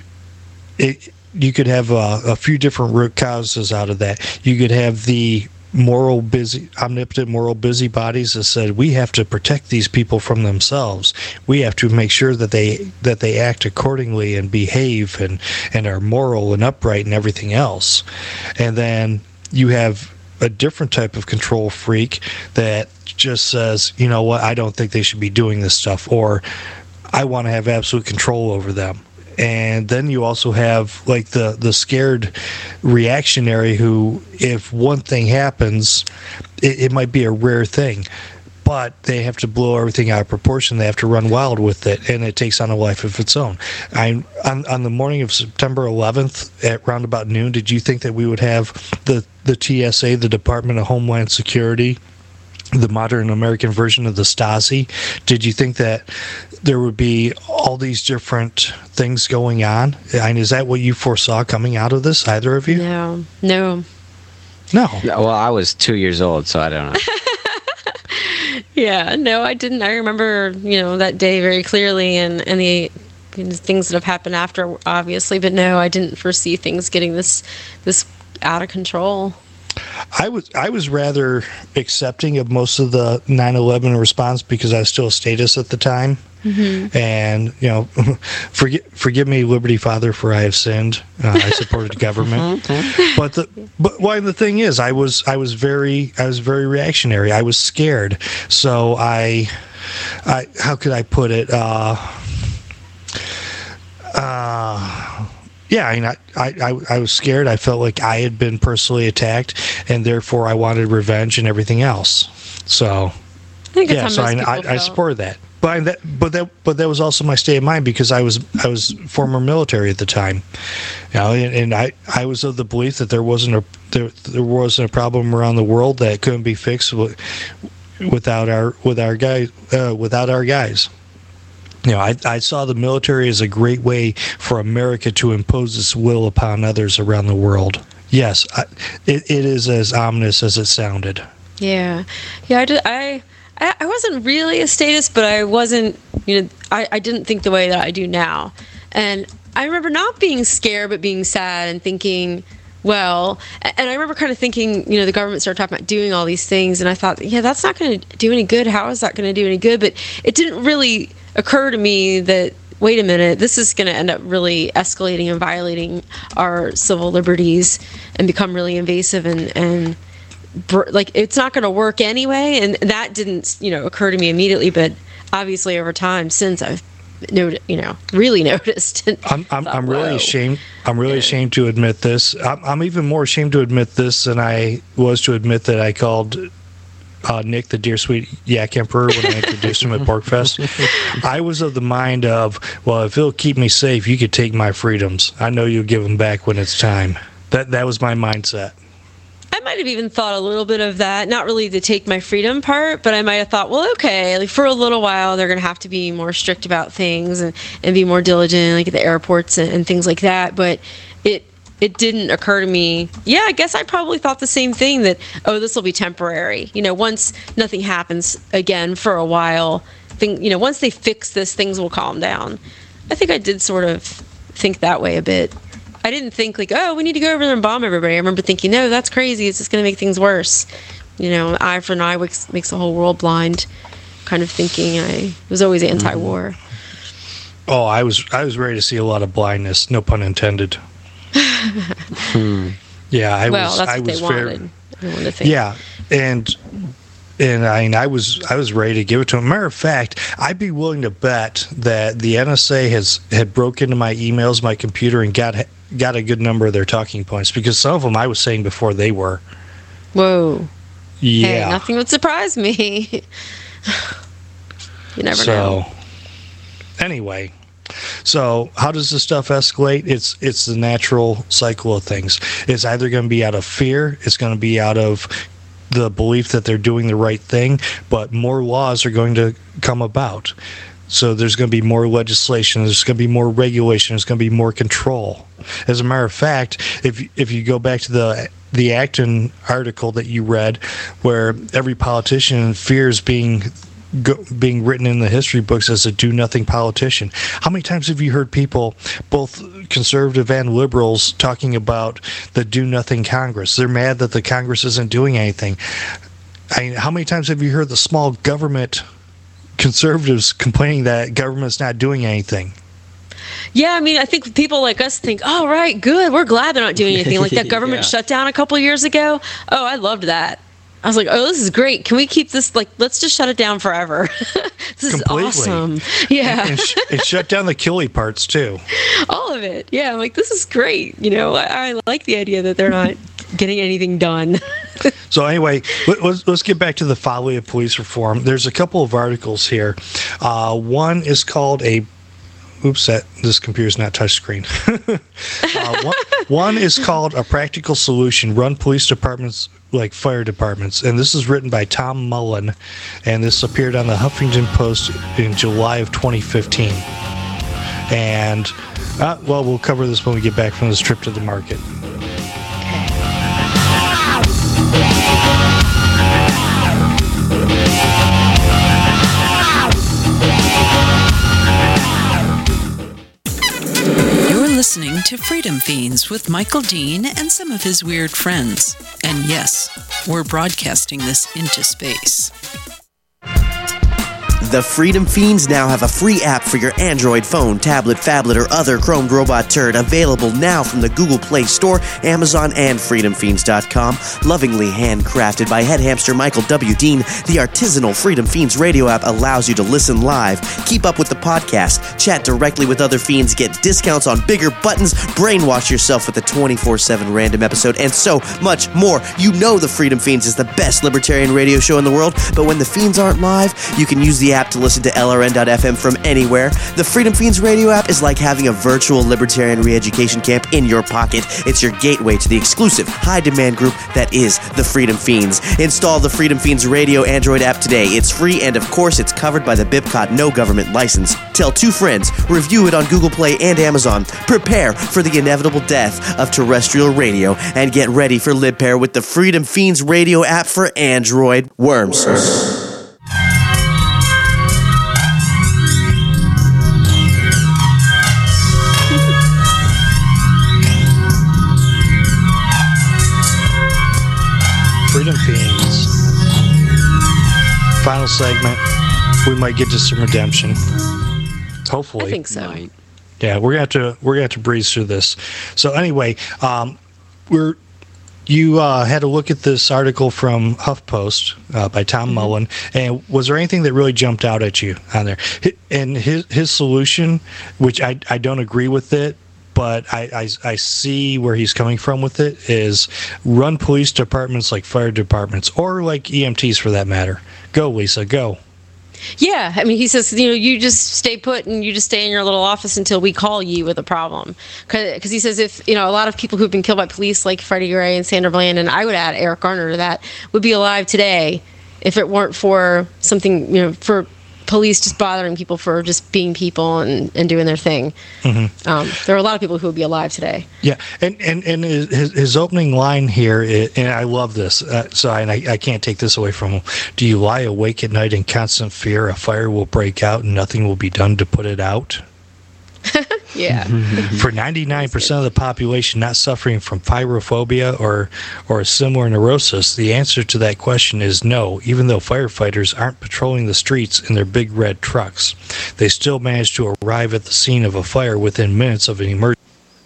S1: it You could have a, a few different root causes out of that. You could have the moral busy, omnipotent moral busybodies that said we have to protect these people from themselves. We have to make sure that they that they act accordingly and behave and and are moral and upright and everything else. And then you have a different type of control freak that just says, you know what, I don't think they should be doing this stuff, or I want to have absolute control over them. And then you also have like the, the scared reactionary who, if one thing happens, it, it might be a rare thing, but they have to blow everything out of proportion. They have to run wild with it, and it takes on a life of its own. I on, on the morning of September eleventh at round about noon, did you think that we would have the, the T S A, the Department of Homeland Security, the modern American version of the Stasi? Did you think that there would be all these different things going on? And is that what you foresaw coming out of this, either of you?
S8: No, no.
S1: No.
S3: Well, I was two years old, so I don't know.
S8: Yeah, no, I didn't. I remember, you know, that day very clearly, and, and the things that have happened after, obviously. But no, I didn't foresee things getting this this out of control.
S1: I was I was rather accepting of most of the nine eleven response because I was still a statist at the time. Mm-hmm. And, you know, forgive, forgive me, Liberty Father, for I have sinned. Uh, I supported government. Mm-hmm. But the but why the thing is, I was I was very I was very reactionary. I was scared. So I I how could I put it? Uh, Uh, yeah, I mean, I, I, I was scared. I felt like I had been personally attacked, and therefore I wanted revenge and everything else. So,
S8: I think that's
S1: yeah,
S8: how
S1: so
S8: most
S1: I,
S8: people
S1: I, I
S8: felt.
S1: supported that. But I, that, but that, but that was also my state of mind because I was, I was former military at the time, you know, and, and I, I was of the belief that there wasn't a, there, there wasn't a problem around the world that couldn't be fixed with, without our, with our guys, uh, without our guys. You know, I, I saw the military as a great way for America to impose its will upon others around the world. Yes, I, it, it is as ominous as it sounded.
S8: Yeah, yeah. I, did, I I wasn't really a statist, but I wasn't. You know, I, I didn't think the way that I do now, and I remember not being scared, but being sad and thinking, well, and I remember kind of thinking, you know, the government started talking about doing all these things, and I thought, yeah, that's not going to do any good. How is that going to do any good? But it didn't really occur to me that, wait a minute, this is going to end up really escalating and violating our civil liberties and become really invasive and, and br- like it's not going to work anyway. And that didn't, you know, occur to me immediately, but obviously over time since I've noted, you know, really noticed.
S1: I'm, I'm,
S8: thought,
S1: I'm really
S8: whoa.
S1: ashamed. I'm really ashamed to admit this. I'm, I'm even more ashamed to admit this than I was to admit that I called Uh, Nick the Dear Sweet Yak Emperor when I introduced him at PorkFest. I was of the mind of, well, if it'll keep me safe, you could take my freedoms. I know you'll give them back when it's time. That that was my mindset.
S8: I might have even thought a little bit of that, not really to take my freedom part, but I might have thought, well, okay, like for a little while, they're going to have to be more strict about things and, and be more diligent, like at the airports and, and things like that. But it it didn't occur to me. Yeah, I guess I probably thought the same thing, that, oh, this will be temporary. You know, once nothing happens again for a while, thing, you know, once they fix this, things will calm down. I think I did sort of think that way a bit. I didn't think like, oh, we need to go over there and bomb everybody. I remember thinking, no, that's crazy. It's just going to make things worse. You know, eye for an eye makes, makes the whole world blind kind of thinking. I was always anti-war.
S1: Oh, I was I was ready to see a lot of blindness. No pun intended. hmm. Yeah, I
S8: well,
S1: was.
S8: that's
S1: I
S8: what
S1: was
S8: they
S1: fair.
S8: wanted. I wanted to think.
S1: Yeah, and and I mean, I was I was ready to give it to him. Matter of fact, I'd be willing to bet that the N S A has had broke into my emails, my computer, and got got a good number of their talking points, because some of them I was saying before they were.
S8: Whoa.
S1: Yeah.
S8: Hey, nothing would surprise me. You never
S1: so,
S8: know.
S1: Anyway. So how does this stuff escalate? It's it's the natural cycle of things. It's either going to be out of fear, it's going to be out of the belief that they're doing the right thing, but more laws are going to come about. So there's going to be more legislation, there's going to be more regulation, there's going to be more control. As a matter of fact, if if you go back to the the Acton article that you read, where every politician fears being Go, being written in the history books as a do-nothing politician. How many times have you heard people, both conservative and liberals, talking about the do-nothing Congress? They're mad that the Congress isn't doing anything. I mean, how many times have you heard the small government conservatives complaining that government's not doing anything?
S8: Yeah, I mean, I think people like us think, oh, right, good, we're glad they're not doing anything. Like that government
S3: Yeah.
S8: shutdown a couple years ago. Oh, I loved that. I was like, oh, this is great. Can we keep this, like, let's just shut it down forever. This
S1: Completely.
S8: is awesome. Yeah.
S1: And, and, sh- and shut down the killy parts, too.
S8: All of it. Yeah, I'm like, this is great. You know, I, I like the idea that they're not getting anything done.
S1: So anyway, let, let's, let's get back to the folly of police reform. There's a couple of articles here. Uh, one is called a Oops, that this computer's not touchscreen. uh, one, one is called A Practical Solution, Run Police Departments Like Fire Departments. And this is written by Tom Mullen. And this appeared on the Huffington Post in July of twenty fifteen. And, uh, well, we'll cover this when we get back from this trip to the market.
S6: Listening to Freedom Fiends with Michael Dean and some of his weird friends. And yes, we're broadcasting this into space.
S12: The Freedom Fiends now have a free app for your Android phone, tablet, phablet, or other chromed robot turd, available now from the Google Play Store, Amazon, and freedom fiends dot com. Lovingly handcrafted by head hamster Michael W. Dean, the artisanal Freedom Fiends radio app allows you to listen live, keep up with the podcast, chat directly with other fiends, get discounts on bigger buttons, brainwash yourself with a twenty-four seven random episode, and so much more. You know the Freedom Fiends is the best libertarian radio show in the world, but when the Fiends aren't live, you can use the app to listen to L R N dot F M from anywhere. The Freedom Fiends radio app is like having a virtual libertarian re-education camp in your pocket. It's your gateway to the exclusive, high-demand group that is the Freedom Fiends. Install the Freedom Fiends radio Android app today. It's free, and of course, it's covered by the BIPCOT no government license. Tell two friends, review it on Google Play and Amazon. Prepare for the inevitable death of terrestrial radio, and get ready for LibPair with the Freedom Fiends radio app for Android. Worms.
S1: Freedom Fiends. Final segment. We might get to some redemption. Hopefully.
S8: I think so.
S1: Yeah, we're gonna have to we're gonna have to breeze through this. So anyway, um, we're you uh, had a look at this article from HuffPost uh, by Tom mm-hmm. Mullen, and was there anything that really jumped out at you on there? And his his solution, which I I don't agree with it, but I, I, I see where he's coming from with it, is run police departments like fire departments, or like E M Ts for that matter. Go, Lisa, go.
S8: Yeah, I mean, he says, you know, you just stay put and you just stay in your little office until we call you with a problem. Because he says if, you know, a lot of people who've been killed by police like Freddie Gray and Sandra Bland, and I would add Eric Garner to that, would be alive today if it weren't for something, you know, for police just bothering people for just being people and, and doing their thing. Mm-hmm. Um, there are a lot of people who would be alive today.
S1: Yeah, and and, and his, his opening line here, is, and I love this, uh, so I, I can't take this away from him. Do you lie awake at night in constant fear a fire will break out and nothing will be done to put it out?
S8: Yeah.
S1: For ninety-nine percent of the population not suffering from pyrophobia or or a similar neurosis, the answer to that question is no, even though firefighters aren't patrolling the streets in their big red trucks. They still manage to arrive at the scene of a fire within minutes of an emergency.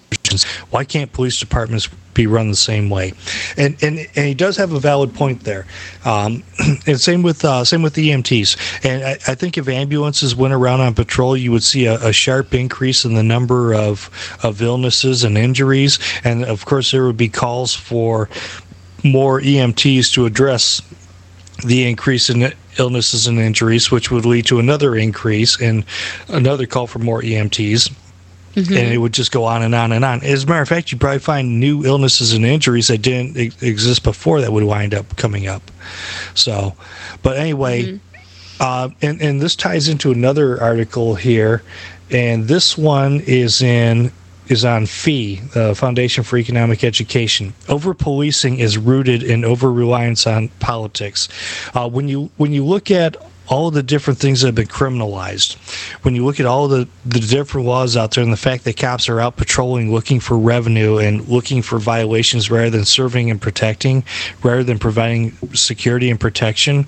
S1: Why can't police departments be run the same way? And and, and he does have a valid point there. Um, and same with uh, same with the E M Ts. And I, I think if ambulances went around on patrol, you would see a, a sharp increase in the number of of illnesses and injuries. And of course, there would be calls for more E M Ts to address the increase in illnesses and injuries, which would lead to another increase and another call for more E M Ts. Mm-hmm. And it would just go on and on and on. As a matter of fact, you'd probably find new illnesses and injuries that didn't ex- exist before that would wind up coming up. So, but anyway, mm-hmm. uh, and, and this ties into another article here. And this one is in is on F E E, the Foundation for Economic Education. Over-policing is rooted in over-reliance on politics. Uh, when you when you look at all of the different things that have been criminalized, when you look at all the, the different laws out there and the fact that cops are out patrolling looking for revenue and looking for violations rather than serving and protecting, rather than providing security and protection,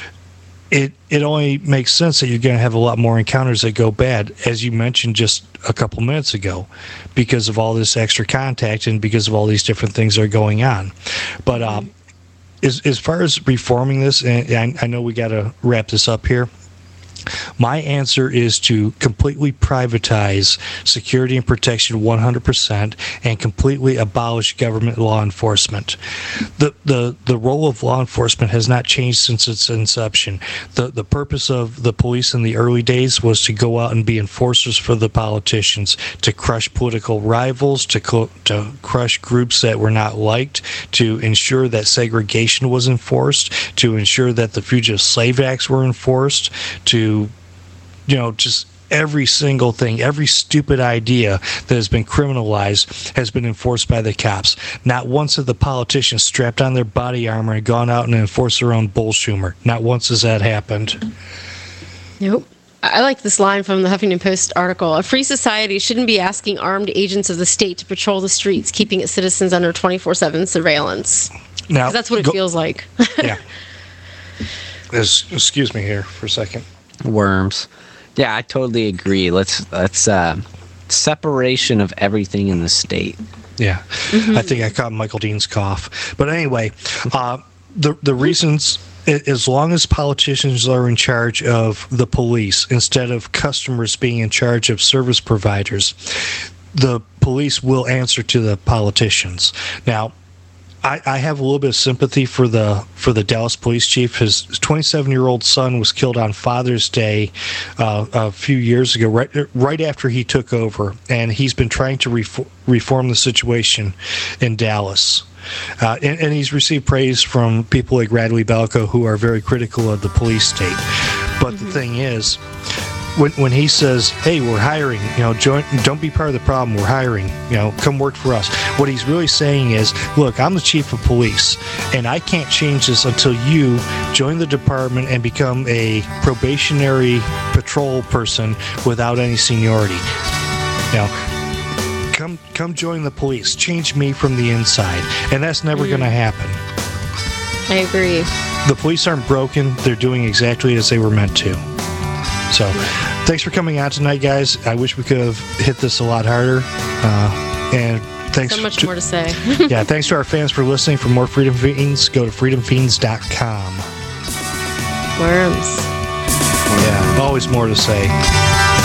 S1: it it only makes sense that you're going to have a lot more encounters that go bad, as you mentioned just a couple minutes ago, because of all this extra contact and because of all these different things that are going on. But um, As, as far as reforming this, and I, I know we got to wrap this up here, my answer is to completely privatize security and protection one hundred percent and completely abolish government law enforcement. The, the the role of law enforcement has not changed since its inception. The the purpose of the police in the early days was to go out and be enforcers for the politicians, to crush political rivals, to, co- to crush groups that were not liked, to ensure that segregation was enforced, to ensure that the Fugitive Slave Acts were enforced, to you know, just every single thing, every stupid idea that has been criminalized has been enforced by the cops. Not once have the politicians strapped on their body armor and gone out and enforced their own bullshumer. Not once has that happened.
S8: Nope. I like this line from the Huffington Post article. A free society shouldn't be asking armed agents of the state to patrol the streets, keeping its citizens under twenty-four seven surveillance. Now, that's what it go, feels like.
S1: Yeah. Excuse me here for a second.
S3: Worms. Yeah, I totally agree. Let's let's uh, separation of everything in the state.
S1: Yeah,
S8: Mm-hmm.
S1: I think I caught Michael Dean's cough. But anyway, uh, the the reasons, as long as politicians are in charge of the police instead of customers being in charge of service providers, the police will answer to the politicians. Now, I, I have a little bit of sympathy for the for the Dallas police chief. His twenty-seven-year-old son was killed on Father's Day uh, a few years ago, right right after he took over, and he's been trying to reform, reform the situation in Dallas. Uh, and, and he's received praise from people like Radley Balco, who are very critical of the police state. But mm-hmm. the thing is, when when he says, "Hey, we're hiring," you know, join, don't be part of the problem. We're hiring. You know, come work for us. What he's really saying is, "Look, I'm the chief of police, and I can't change this until you join the department and become a probationary patrol person without any seniority. Now, come come join the police. Change me from the inside, and that's never mm. going to happen."
S8: I agree.
S1: The police aren't broken. They're doing exactly as they were meant to. So, thanks for coming out tonight, guys. I wish we could have hit this a lot harder. Uh, and thanks.
S8: So much
S1: to,
S8: more to say.
S1: yeah, thanks to our fans for listening. For more Freedom Fiends, go to freedom fiends dot com.
S8: Worms.
S1: Yeah, always more to say.